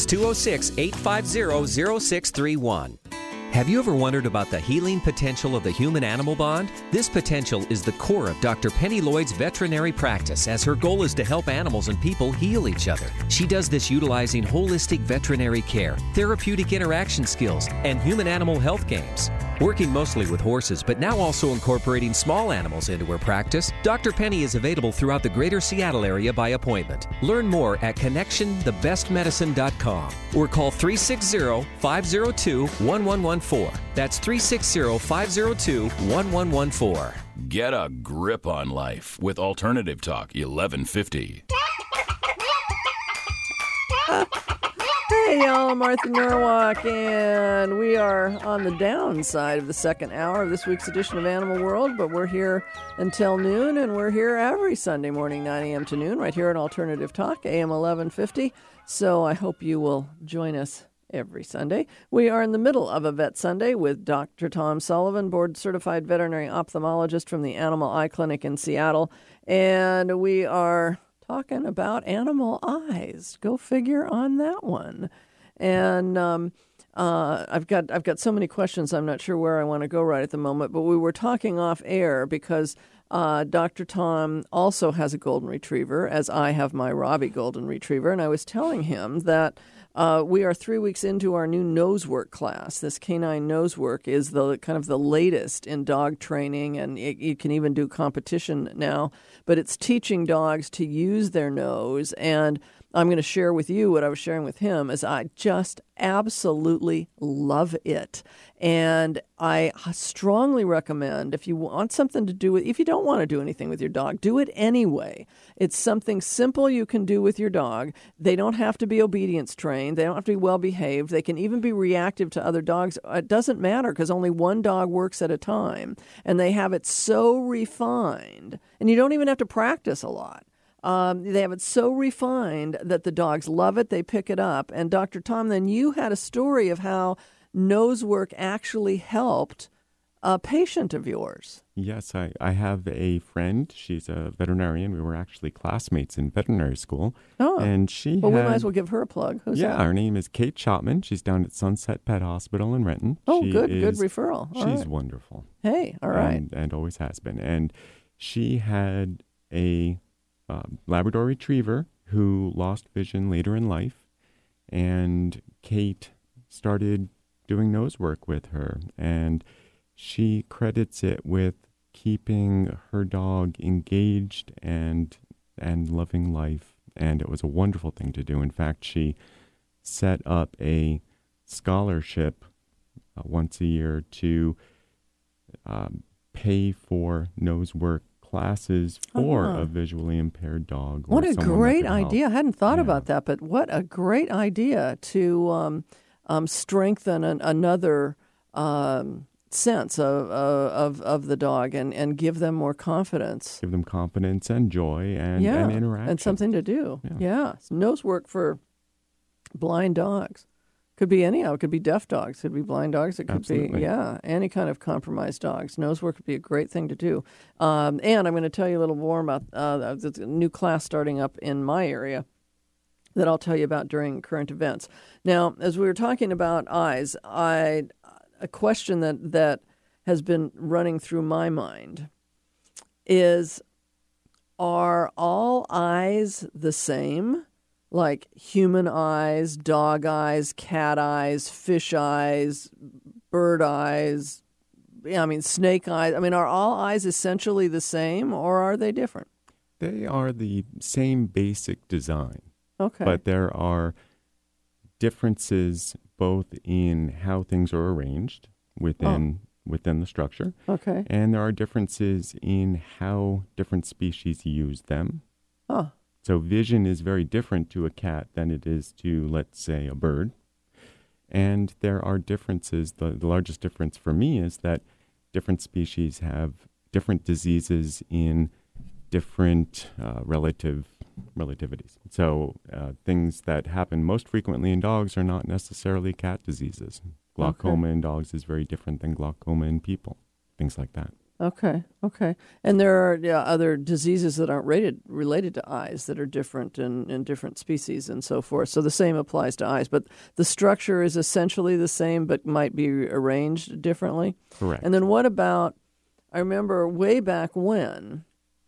Speaker 7: 206-850-0631. Have you ever wondered about the healing potential of the human-animal bond? This potential is the core of Dr. Penny Lloyd's veterinary practice, as her goal is to help animals and people heal each other. She does this utilizing holistic veterinary care, therapeutic interaction skills, and human-animal health games. Working mostly with horses, but now also incorporating small animals into her practice, Dr. Penny is available throughout the greater Seattle area by appointment. Learn more at connectionthebestmedicine.com or call 360-502-1114. That's 360-502-1114.
Speaker 9: Get a grip on life with Alternative Talk 1150.
Speaker 1: Hey, y'all, I'm Martha Norwalk, and we are on the downside of the second hour of this week's edition of Animal World, but we're here until noon, and we're here every Sunday morning, 9 a.m. to noon, right here on Alternative Talk, AM 1150, so I hope you will join us every Sunday. We are in the middle of a Vet Sunday with Dr. Tom Sullivan, board-certified veterinary ophthalmologist from the Animal Eye Clinic in Seattle, and we are talking about animal eyes. Go figure on that one. And I've got so many questions. I'm not sure where I want to go right at the moment. But we were talking off air because Dr. Tom also has a golden retriever, as I have my Robbie golden retriever. And I was telling him that we are 3 weeks into our new nose work class. This canine nose work is the kind of the latest in dog training, and you can even do competition now. But it's teaching dogs to use their nose, and I'm going to share with you what I was sharing with him, is I just absolutely love it. And I strongly recommend, if you want something to do with, if you don't want to do anything with your dog, do it anyway. It's something simple you can do with your dog. They don't have to be obedience trained. They don't have to be well behaved. They can even be reactive to other dogs. It doesn't matter because only one dog works at a time. And they have it so refined. And you don't even have to practice a lot. They have it so refined that the dogs love it. They pick it up. And Dr. Tom, then you had a story of how nose work actually helped a patient of yours.
Speaker 8: Yes, I have a friend. She's a veterinarian. We were actually classmates in veterinary school.
Speaker 1: Oh,
Speaker 8: and we
Speaker 1: might as well give her a plug. Who's that?
Speaker 8: Her name is Kate Chopman. She's down at Sunset Pet Hospital in Renton.
Speaker 1: Oh, good referral.
Speaker 8: She's wonderful.
Speaker 1: Hey, all right.
Speaker 8: And always has been. And she had a Labrador Retriever who lost vision later in life, and Kate started doing nose work with her, and she credits it with keeping her dog engaged and loving life, and it was a wonderful thing to do. In fact, she set up a scholarship once a year to pay for nose work classes for a visually impaired dog.
Speaker 1: What a great idea. I hadn't thought about that, but what a great idea to strengthen another sense of the dog and give them more confidence.
Speaker 8: Give them confidence and joy and interaction.
Speaker 1: And something to do. Yeah. Nose work for blind dogs. Could be anyhow. It could be deaf dogs. It could be blind dogs. It could
Speaker 8: Absolutely.
Speaker 1: be, any kind of compromised dogs. Nose work would be a great thing to do. And I'm going to tell you a little more about the new class starting up in my area that I'll tell you about during current events. Now, as we were talking about eyes, a question that has been running through my mind is, are all eyes the same? Like human eyes, dog eyes, cat eyes, fish eyes, bird eyes, snake eyes. Are all eyes essentially the same, or are they different?
Speaker 8: They are the same basic design.
Speaker 1: Okay.
Speaker 8: But there are differences both in how things are arranged within the structure.
Speaker 1: Okay.
Speaker 8: And there are differences in how different species use them.
Speaker 1: Oh.
Speaker 8: So vision is very different to a cat than it is to, let's say, a bird. And there are differences. The largest difference for me is that different species have different diseases in different relativities. So things that happen most frequently in dogs are not necessarily cat diseases. Glaucoma in dogs is very different than glaucoma in people, things like that.
Speaker 1: Okay. And there are other diseases that aren't related to eyes that are different in different species and so forth. So the same applies to eyes, but the structure is essentially the same but might be arranged differently?
Speaker 8: Correct.
Speaker 1: And then what about, I remember way back when,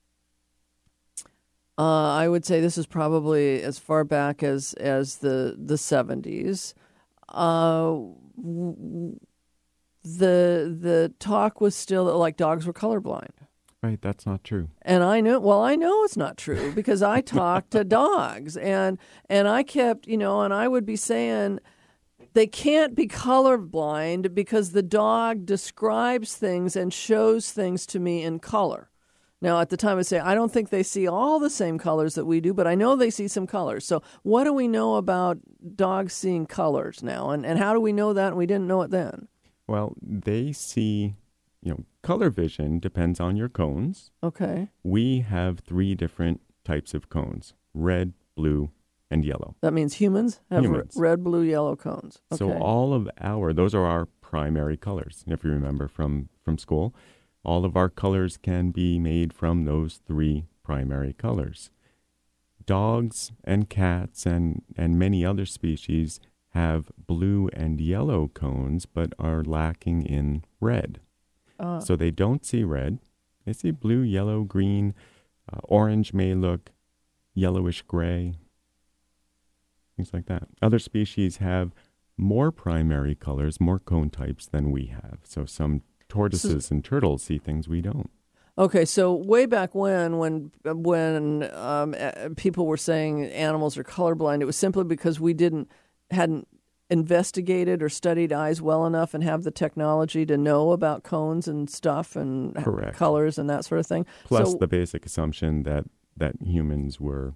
Speaker 1: I would say this is probably as far back as the 70s, the talk was still that like dogs were colorblind.
Speaker 8: Right, that's not true.
Speaker 1: And I know it's not true because I talked to dogs and I kept, and I would be saying they can't be colorblind because the dog describes things and shows things to me in color. Now, at the time, I'd say, I don't think they see all the same colors that we do, but I know they see some colors. So what do we know about dogs seeing colors now? And how do we know that? And we didn't know it then.
Speaker 8: Well, they see, color vision depends on your cones.
Speaker 1: Okay.
Speaker 8: We have 3 different types of cones, red, blue, and yellow.
Speaker 1: That means humans have red, blue, yellow cones. Okay.
Speaker 8: So all of those are our primary colors. If you remember from school, all of our colors can be made from those 3 primary colors. Dogs and cats and many other species have blue and yellow cones, but are lacking in red. So they don't see red. They see blue, yellow, green, orange may look yellowish gray, things like that. Other species have more primary colors, more cone types than we have. So some tortoises and turtles see things we don't.
Speaker 1: Okay, so way back when people were saying animals are colorblind, it was simply because we hadn't investigated or studied eyes well enough and have the technology to know about cones and stuff and
Speaker 8: Correct.
Speaker 1: Colors and that sort of thing.
Speaker 8: Plus the basic assumption that humans were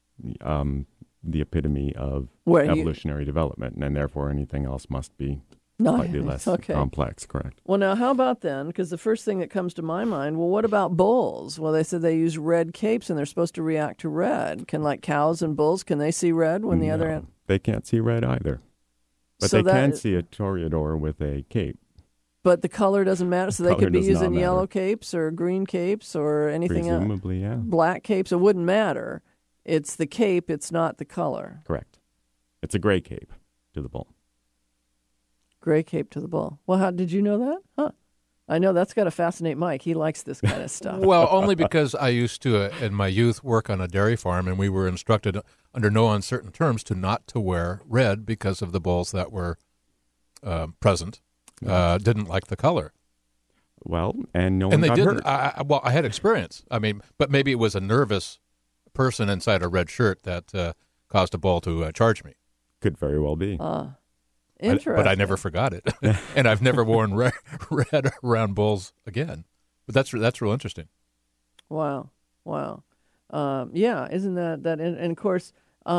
Speaker 8: the epitome of evolutionary development, and therefore anything else must be slightly less complex, correct?
Speaker 1: Well, now, how about then? Because the first thing that comes to my mind, what about bulls? Well, they said they use red capes, and they're supposed to react to red. Can, like, cows and bulls, can they see red when the other end?
Speaker 8: They can't see red either. But they can see a toreador with a cape.
Speaker 1: But the color doesn't matter, so they could be using yellow capes or green capes or anything else.
Speaker 8: Presumably, yeah.
Speaker 1: Black capes, it wouldn't matter. It's the cape, it's not the color.
Speaker 8: Correct. It's a gray cape to the bull.
Speaker 1: Gray cape to the bull. Well, how did you know that? Huh. I know that's got to fascinate Mike. He likes this kind of stuff.
Speaker 11: Well, only because I used to, in my youth, work on a dairy farm, and we were instructed under no uncertain terms not to wear red because of the bulls that were present didn't like the color.
Speaker 8: Well, and no one got hurt.
Speaker 11: I had experience. I mean, but maybe it was a nervous person inside a red shirt that caused a bull to charge me.
Speaker 8: Could very well be.
Speaker 1: Interesting.
Speaker 11: But I never forgot it, and I've never worn red around bulls again. But that's real interesting.
Speaker 1: Wow. Yeah, isn't that and of course,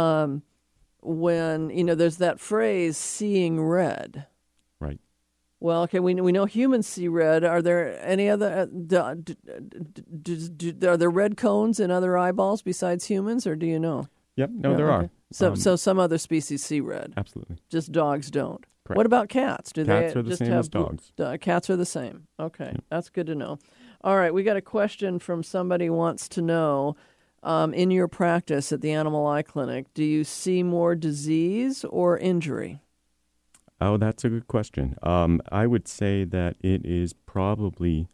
Speaker 1: when there's that phrase "seeing red."
Speaker 8: Right.
Speaker 1: Well, okay, we know humans see red. Are there any other? Are there red cones in other eyeballs besides humans, or do you know?
Speaker 8: Yep. No, there are.
Speaker 1: So some other species see red.
Speaker 8: Absolutely.
Speaker 1: Just dogs don't.
Speaker 8: Correct.
Speaker 1: What about cats?
Speaker 8: Cats are the same as dogs.
Speaker 1: Cats are the same. Okay,
Speaker 8: Yep.
Speaker 1: That's good to know. All right, we got a question from somebody who wants to know, in your practice at the Animal Eye Clinic, do you see more disease or injury?
Speaker 8: Oh, that's a good question. I would say that it is probably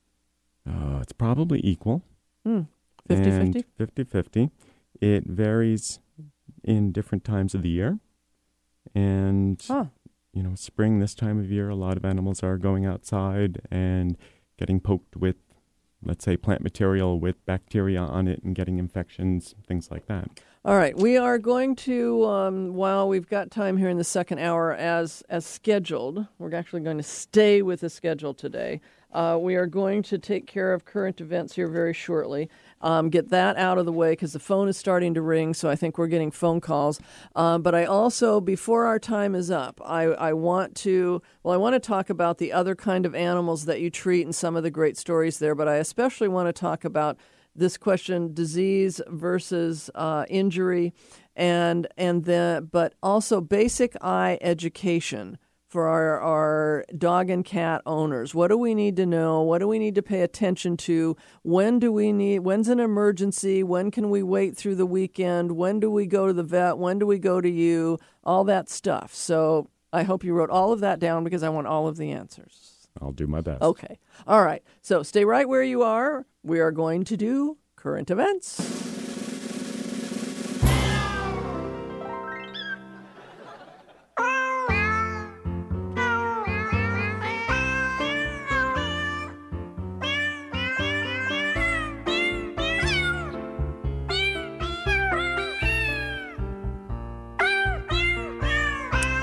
Speaker 8: equal.
Speaker 1: 50-50?
Speaker 8: 50-50. It varies in different times of the year. And, spring this time of year, a lot of animals are going outside and getting poked with, let's say, plant material with bacteria on it and getting infections, things like that.
Speaker 1: All right. We are going to, while we've got time here in the second hour as scheduled, we're actually going to stay with the schedule today. We are going to take care of current events here very shortly. Get that out of the way because the phone is starting to ring, so I think we're getting phone calls. But I also, before our time is up, I want to talk about the other kind of animals that you treat and some of the great stories there, but I especially want to talk about this question, disease versus injury, but also basic eye education for our dog and cat owners. What do we need to know? What do we need to pay attention to? When's an emergency? When can we wait through the weekend? When do we go to the vet? When do we go to you? All that stuff. So I hope you wrote all of that down because I want all of the answers.
Speaker 8: I'll do my best.
Speaker 1: Okay. All right. So stay right where you are. We are going to do current events.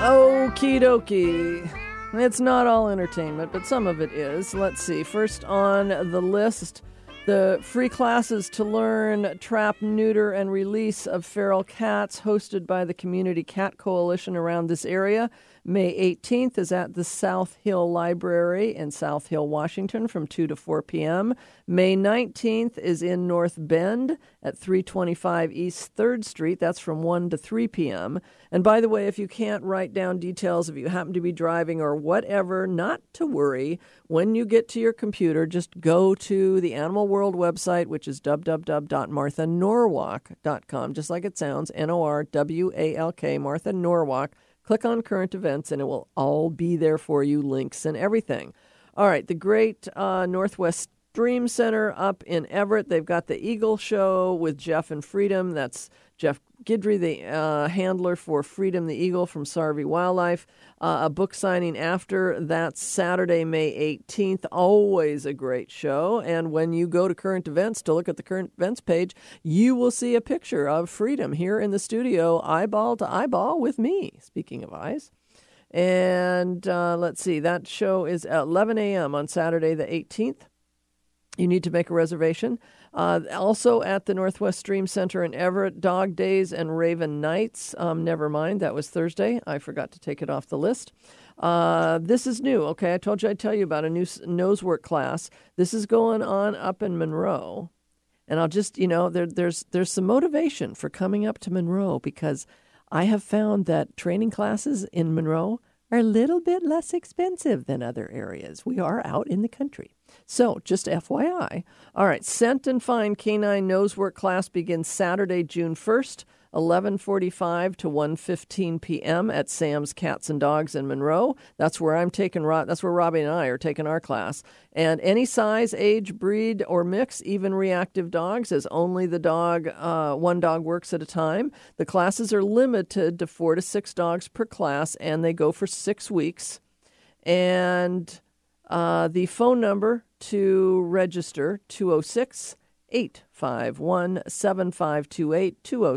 Speaker 1: Okie dokie. It's not all entertainment, but some of it is. Let's see. First on the list, the free classes to learn trap, neuter, and release of feral cats hosted by the Community Cat Coalition around this area. May 18th is at the South Hill Library in South Hill, Washington from 2 to 4 p.m. May 19th is in North Bend at 325 East 3rd Street. That's from 1 to 3 p.m. And by the way, if you can't write down details, if you happen to be driving or whatever, not to worry. When you get to your computer, just go to the Animal World website, which is www.marthanorwalk.com, just like it sounds, Norwalk, Martha Norwalk. Click on current events, and it will all be there for you, links and everything. All right, the great Northwest Dream Center up in Everett. They've got the Eagle Show with Jeff and Freedom. That's Jeff Guidry, the handler for Freedom the Eagle from Sarvey Wildlife. A book signing after. That's Saturday, May 18th. Always a great show. And when you go to current events to look at the current events page, you will see a picture of Freedom here in the studio, eyeball to eyeball with me, speaking of eyes. And let's see, that show is at 11 a.m. on Saturday the 18th. You need to make a reservation. Also at the Northwest Dream Center in Everett, Dog Days and Raven Nights. Never mind, that was Thursday. I forgot to take it off the list. This is new, okay? I told you I'd tell you about a new nosework class. This is going on up in Monroe. And I'll just, there's some motivation for coming up to Monroe because I have found that training classes in Monroe are a little bit less expensive than other areas. We are out in the country. So, just FYI. All right, Scent and Find Canine Nosework class begins Saturday, June 1st, 11:45 to 1:15 p.m. at Sam's Cats and Dogs in Monroe. That's where that's where Robbie and I are taking our class. And any size, age, breed, or mix, even reactive dogs, as only the dog, one dog works at a time. The classes are limited to 4 to 6 dogs per class, and they go for 6 weeks. And the phone number to register, 206-851-7528,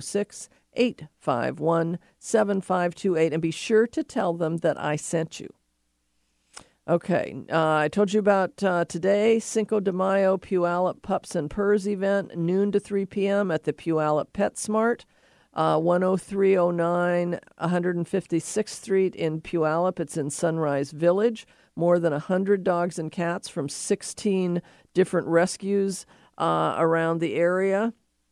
Speaker 1: 206-851-7528, and be sure to tell them that I sent you. Okay, I told you about today, Cinco de Mayo Puyallup Pups and Purrs event, noon to 3 p.m. at the Puyallup PetSmart, 10309 156th Street in Puyallup. It's in Sunrise Village. More than 100 dogs and cats from 16 different rescues around the area.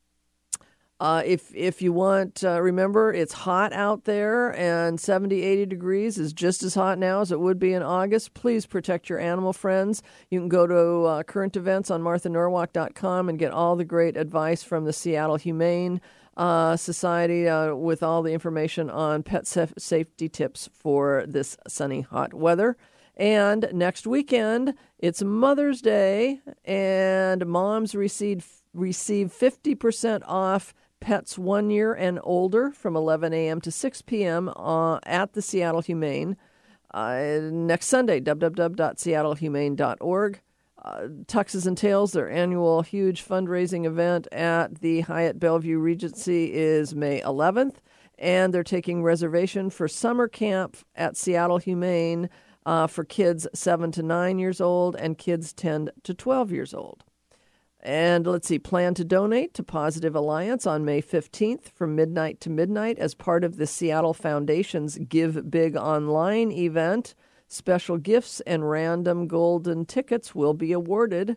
Speaker 1: If you want, remember, it's hot out there, and 70, 80 degrees is just as hot now as it would be in August. Please protect your animal friends. You can go to current events on marthanorwalk.com and get all the great advice from the Seattle Humane Society with all the information on pet safety tips for this sunny, hot weather. And next weekend, it's Mother's Day, and moms receive 50% off pets 1 year and older from 11 a.m. to 6 p.m. At the Seattle Humane. Next Sunday, www.seattlehumane.org. Tuxes and Tails, their annual huge fundraising event at the Hyatt Bellevue Regency, is May 11th, and they're taking reservation for summer camp at Seattle Humane for kids 7 to 9 years old and kids 10 to 12 years old. And let's see, plan to donate to Positive Alliance on May 15th from midnight to midnight as part of the Seattle Foundation's Give Big Online event. Special gifts and random golden tickets will be awarded.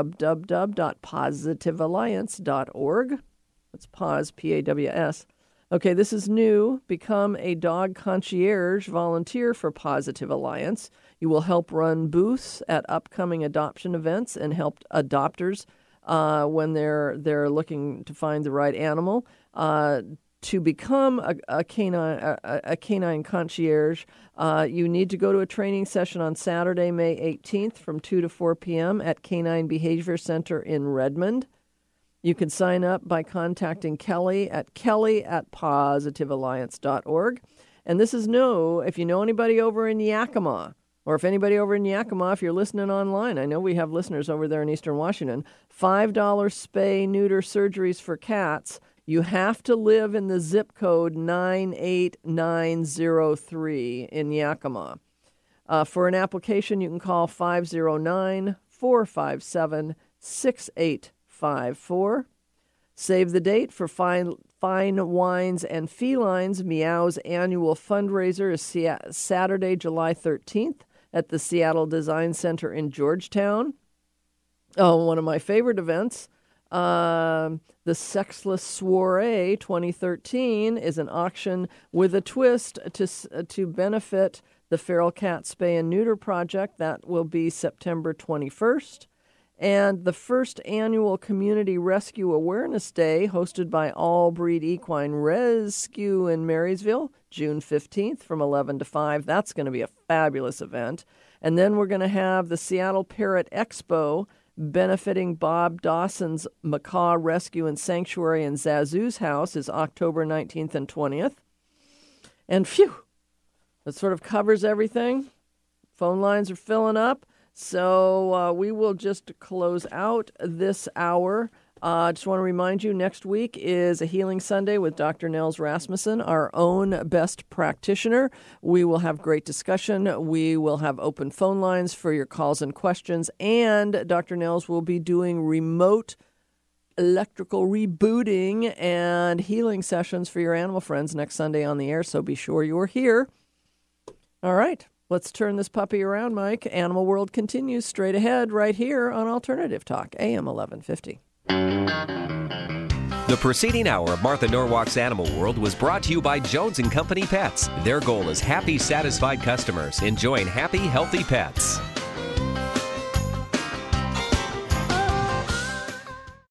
Speaker 1: www.positivealliance.org. That's PAWS, P-A-W-S. Okay, this is new. Become a dog concierge volunteer for Positive Alliance. You will help run booths at upcoming adoption events and help adopters when they're looking to find the right animal. To become a canine concierge, you need to go to a training session on Saturday, May 18th from 2 to 4 p.m. at Canine Behavior Center in Redmond. You can sign up by contacting Kelly at positivealliance.org. And this is new. If you know anybody over in Yakima, or if anybody over in Yakima, if you're listening online, I know we have listeners over there in Eastern Washington, $5 spay-neuter surgeries for cats. You have to live in the zip code 98903 in Yakima. For an application, you can call 509-457-6854. Save the date for Fine Wines and Felines. Meow's annual fundraiser is Saturday, July 13th at the Seattle Design Center in Georgetown. Oh, one of my favorite events, the Sexless Soiree 2013 is an auction with a twist to benefit the Feral Cat Spay and Neuter Project. That will be September 21st. And the first annual Community Rescue Awareness Day, hosted by All Breed Equine Rescue in Marysville, June 15th from 11 to 5. That's going to be a fabulous event. And then we're going to have the Seattle Parrot Expo, benefiting Bob Dawson's Macaw Rescue and Sanctuary in Zazoo's House, is October 19th and 20th. And phew, that sort of covers everything. Phone lines are filling up. So we will just close out this hour. I just want to remind you, next week is a Healing Sunday with Dr. Nels Rasmussen, our own best practitioner. We will have great discussion. We will have open phone lines for your calls and questions. And Dr. Nels will be doing remote electrical rebooting and healing sessions for your animal friends next Sunday on the air. So be sure you're here. All right. Let's turn this puppy around, Mike. Animal World continues straight ahead right here on Alternative Talk, AM 1150.
Speaker 7: The preceding hour of Martha Norwalk's Animal World was brought to you by Jones & Company Pets. Their goal is happy, satisfied customers enjoying happy, healthy pets.